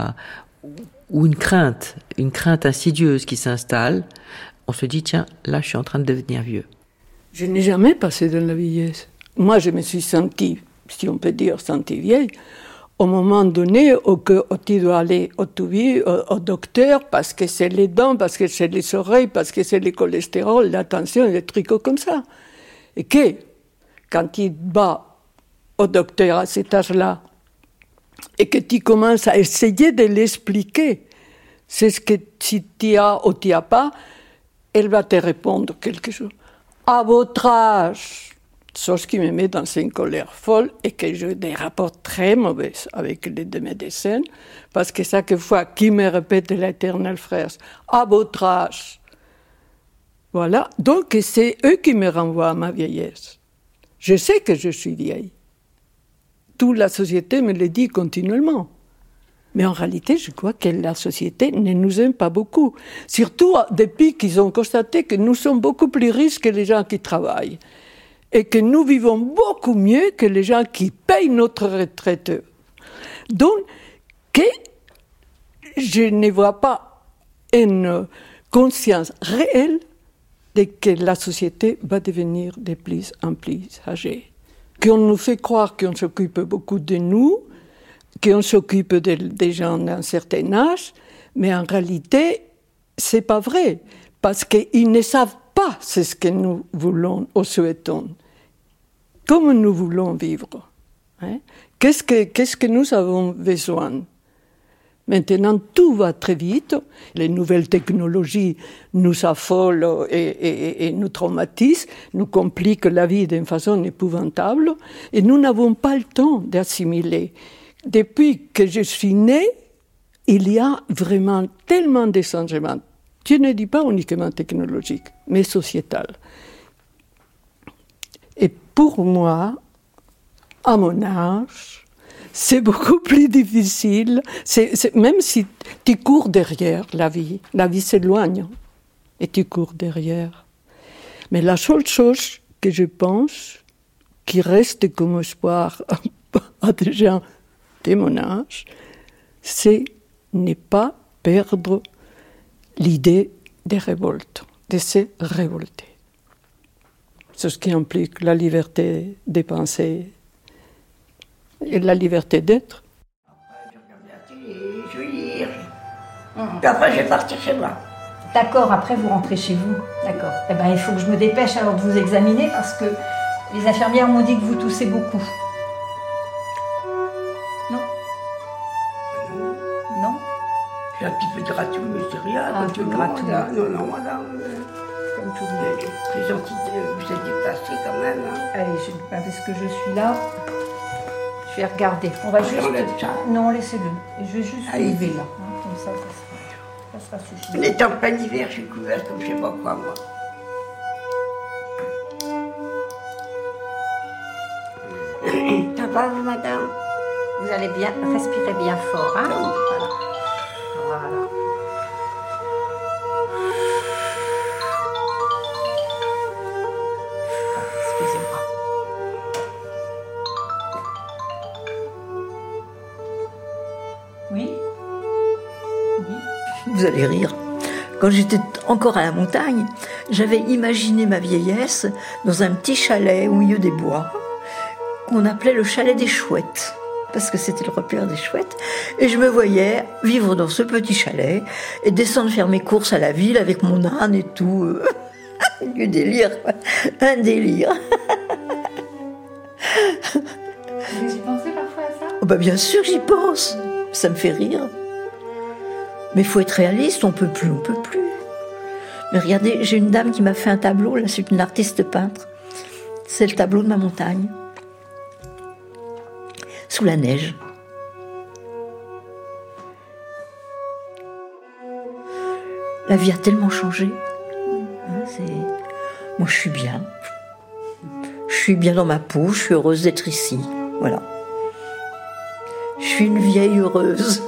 ou une crainte insidieuse qui s'installe, on se dit, tiens, là, je suis en train de devenir vieux. Je n'ai jamais passé dans la vieillesse. Moi, je me suis sentie, si on peut dire, vieille, au moment donné où tu dois aller au docteur parce que c'est les dents, parce que c'est les oreilles, parce que c'est le cholestérol, la tension, des trucs comme ça. Et que, quand tu vas au docteur à cet âge-là, et que tu commences à essayer de l'expliquer, c'est ce que si tu as ou tu n'as pas, elle va te répondre quelque chose. À votre âge, chose qui me met dans une colère folle et que j'ai des rapports très mauvais avec les deux médecins, parce que chaque fois qu'ils me répètent l'éternelle phrase, à votre âge. Voilà, donc c'est eux qui me renvoient à ma vieillesse. Je sais que je suis vieille. Toute la société me le dit continuellement. Mais en réalité, je crois que la société ne nous aime pas beaucoup. Surtout depuis qu'ils ont constaté que nous sommes beaucoup plus riches que les gens qui travaillent. Et que nous vivons beaucoup mieux que les gens qui payent notre retraite. Donc, que je ne vois pas une conscience réelle de que la société va devenir de plus en plus âgée. Qu'on nous fait croire qu'on s'occupe beaucoup de nous, qu'on s'occupe des gens d'un certain âge, mais en réalité, c'est pas vrai, parce qu'ils ne savent pas ce que nous voulons ou souhaitons. Comment nous voulons vivre, hein? Qu'est-ce que nous avons besoin? Maintenant, tout va très vite. Les nouvelles technologies nous affolent et nous traumatisent, nous compliquent la vie d'une façon épouvantable, et nous n'avons pas le temps d'assimiler. Depuis que je suis née, il y a vraiment tellement de changements. Je ne dis pas uniquement technologiques, mais sociétals. Et pour moi, à mon âge, c'est beaucoup plus difficile. Même si tu cours derrière la vie s'éloigne et tu cours derrière. Mais la seule chose que je pense, qui reste comme espoir à des gens de mon âge, c'est ne pas perdre l'idée de révolte, de se révolter. C'est ce qui implique la liberté de penser et la liberté d'être. Je vais lire. Puis après, je vais partir chez moi. D'accord, après vous rentrez chez vous. D'accord. Eh ben, il faut que je me dépêche alors de vous examiner parce que les infirmières m'ont dit que vous toussez beaucoup. Non. Non. J'ai un petit peu de gratouille, mais c'est rien. Un peu de gratouille. Non, madame. Comme tout le monde. C'est gentil de vous êtes déplacé quand même. Allez, parce que je suis là. Je vais regarder. On va juste. Non, laissez-le. Je vais juste lever là. Comme ça sera suffisant. On est en plein hiver, je suis couverte comme je sais pas quoi, moi. Ça va, madame? Vous allez bien respirer bien fort, hein? Voilà. Voilà. Excusez-moi. Oui? Vous allez rire. Quand j'étais encore à la montagne, j'avais imaginé ma vieillesse dans un petit chalet au milieu des bois, qu'on appelait le chalet des chouettes, parce que c'était le repère des chouettes. Et je me voyais vivre dans ce petit chalet et descendre faire mes courses à la ville avec mon âne et tout. Du délire, quoi. Un délire. Vous y pensez parfois à ça? Oh bah bien sûr que j'y pense. Ça me fait rire. Mais il faut être réaliste, on peut plus. Mais regardez, j'ai une dame qui m'a fait un tableau, là, c'est une artiste peintre. C'est le tableau de ma montagne. Sous la neige. La vie a tellement changé. Moi, je suis bien. Je suis bien dans ma peau, je suis heureuse d'être ici. Voilà. Je suis une vieille heureuse.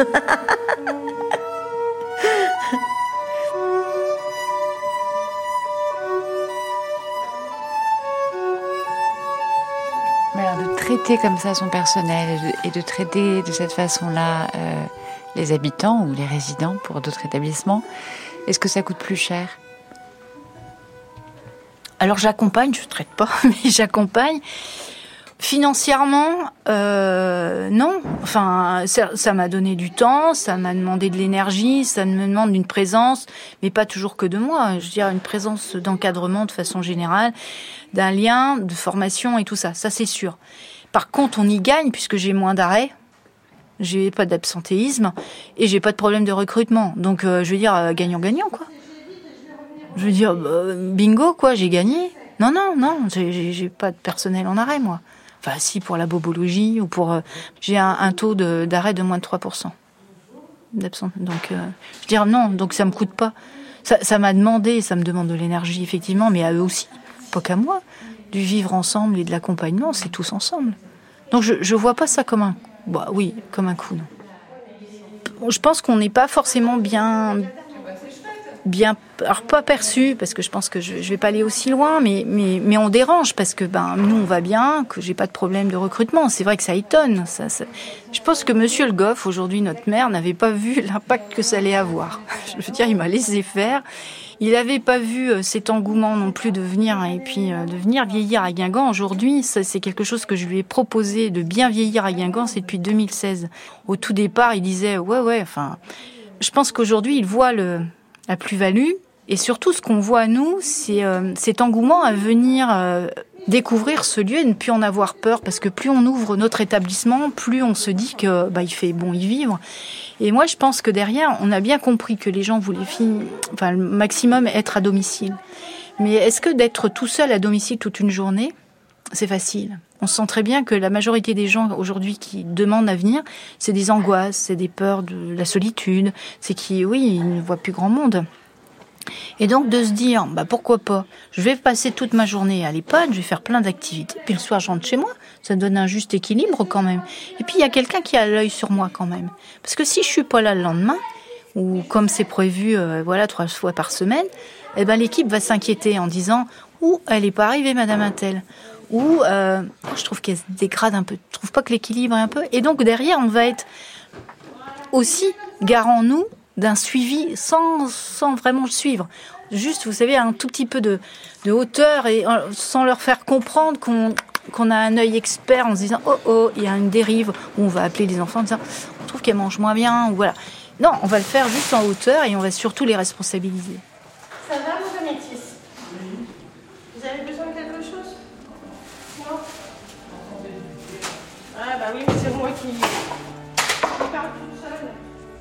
Alors, de traiter comme ça son personnel et de traiter de cette façon-là les habitants ou les résidents pour d'autres établissements, est-ce que ça coûte plus cher ? Alors j'accompagne, je ne traite pas, mais j'accompagne. Financièrement, non. Enfin, ça m'a donné du temps, ça m'a demandé de l'énergie, ça me demande une présence, mais pas toujours que de moi. Je veux dire, une présence d'encadrement de façon générale, d'un lien, de formation et tout ça. Ça, c'est sûr. Par contre, on y gagne puisque j'ai moins d'arrêts. J'ai pas d'absentéisme et j'ai pas de problème de recrutement. Donc, je veux dire, gagnant-gagnant, quoi. Je veux dire, bingo, quoi, j'ai gagné. Non, j'ai pas de personnel en arrêt, moi. Enfin, si, pour la bobologie ou pour... j'ai un taux d'arrêt de moins de 3%. Donc, je veux dire, non, donc ça me coûte pas. Ça m'a demandé, ça me demande de l'énergie, effectivement, mais à eux aussi, pas qu'à moi. Du vivre ensemble et de l'accompagnement, c'est tous ensemble. Donc, je vois pas ça comme un... Bah oui, comme un coup, non. Je pense qu'on n'est pas forcément bien, alors pas perçu, parce que je pense que je vais pas aller aussi loin, mais on dérange, parce que nous on va bien, que j'ai pas de problème de recrutement. C'est vrai que ça étonne. Je pense que Monsieur Le Goff, aujourd'hui notre maire, n'avait pas vu l'impact que ça allait avoir. Je veux dire, il m'a laissé faire. Il n'avait pas vu cet engouement non plus de venir, et puis de venir vieillir à Guingamp. Aujourd'hui, ça, c'est quelque chose que je lui ai proposé, de bien vieillir à Guingamp, c'est depuis 2016. Au tout départ, il disait, ouais, enfin... Je pense qu'aujourd'hui, il voit la plus-value, et surtout, ce qu'on voit, nous, c'est cet engouement à venir découvrir ce lieu et ne plus en avoir peur, parce que plus on ouvre notre établissement, plus on se dit que il fait bon y vivre. Et moi, je pense que derrière, on a bien compris que les gens voulaient le maximum être à domicile. Mais est-ce que d'être tout seul à domicile toute une journée, c'est facile ? On sent très bien que la majorité des gens aujourd'hui qui demandent à venir, c'est des angoisses, c'est des peurs de la solitude, c'est qu'ils ne voient plus grand monde. Et donc de se dire, pourquoi pas, je vais passer toute ma journée à l'EHPAD, je vais faire plein d'activités, puis le soir je rentre chez moi, ça donne un juste équilibre quand même. Et puis il y a quelqu'un qui a l'œil sur moi quand même. Parce que si je suis pas là le lendemain, ou comme c'est prévu 3 fois par semaine, l'équipe va s'inquiéter en disant, elle n'est pas arrivée Madame Untel. où je trouve qu'elle se dégrade un peu. Je trouve pas que l'équilibre est un peu. Et donc derrière, on va être aussi garant, nous, d'un suivi sans vraiment le suivre. Juste, vous savez, un tout petit peu de hauteur et sans leur faire comprendre qu'on a un œil expert en se disant il y a une dérive, où on va appeler les enfants en disant on trouve qu'elle mange moins bien, ou voilà. Non, on va le faire juste en hauteur et on va surtout les responsabiliser. Ça va, mon Améthyste? Vous avez besoin de quelque chose? Non? Ah bah oui, mais c'est moi qui parle toute seule.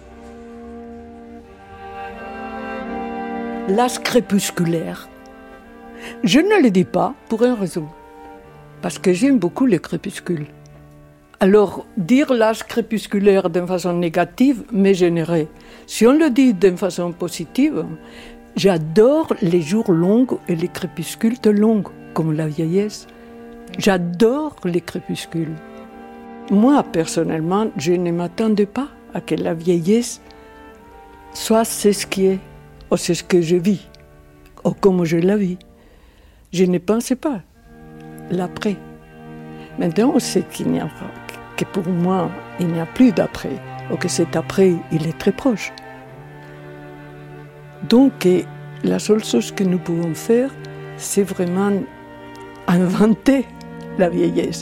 L'âge crépusculaire. Je ne le dis pas pour une raison. Parce que j'aime beaucoup les crépuscules. Alors, dire l'âge crépusculaire d'une façon négative m'est généré. Si on le dit d'une façon positive, j'adore les jours longs et les crépuscules longs, comme la vieillesse. J'adore les crépuscules. Moi, personnellement, je ne m'attendais pas à que la vieillesse soit ce qui est, ou c'est ce que je vis, ou comme je la vis. Je ne pensais pas l'après. Maintenant, on sait qu'il n'y a pas, que pour moi, il n'y a plus d'après, ou que cet après, il est très proche. Donc, la seule chose que nous pouvons faire, c'est vraiment inventer la vieillesse.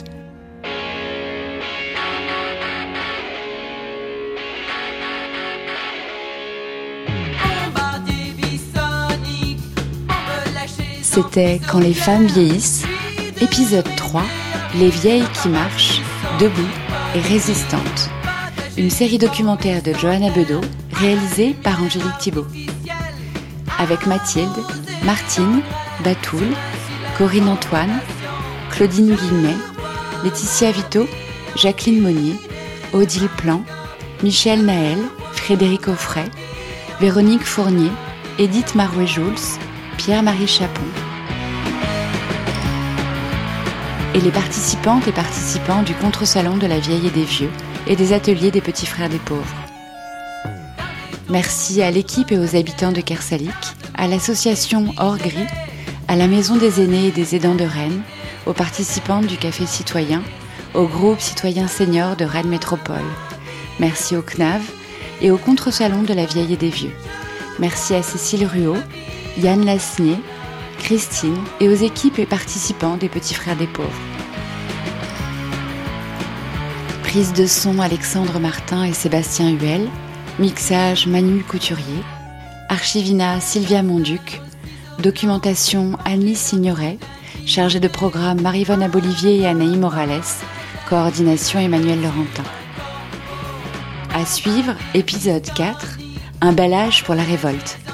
C'était Quand les femmes vieillissent, épisode 3, Les vieilles qui marchent, debout et résistantes. Une série documentaire de Johanna Bedeau, réalisée par Angélique Thibault. Avec Mathilde, Martine, Batoul, Corinne Antoine, Claudine Guillemet, Laetitia Vito, Jacqueline Monnier, Odile Plan, Michel Naël, Frédéric Offray, Véronique Fournier, Edith Marouet-Jouls, Pierre-Marie Chapon. Et les participantes et participants du contre-salon de la vieille et des vieux et des ateliers des petits frères des pauvres. Merci à l'équipe et aux habitants de Kersalik, à l'association Or Gris, à la Maison des aînés et des aidants de Rennes, aux participantes du Café Citoyen, au groupe citoyen senior de Rennes Métropole. Merci au CNAV et au contre-salon de la vieille et des vieux. Merci à Cécile Ruot, Yann Lasnier, Christine et aux équipes et participants des Petits Frères des Pauvres. Prise de son Alexandre Martin et Sébastien Huel, mixage Manu Couturier, archivina Sylvia Monduc, documentation Anne-Lise Signoret, chargée de programme Marie-Vonne Abolivier et Anaïs Morales, coordination Emmanuel Laurentin. À suivre, épisode 4, un bel âge pour la révolte.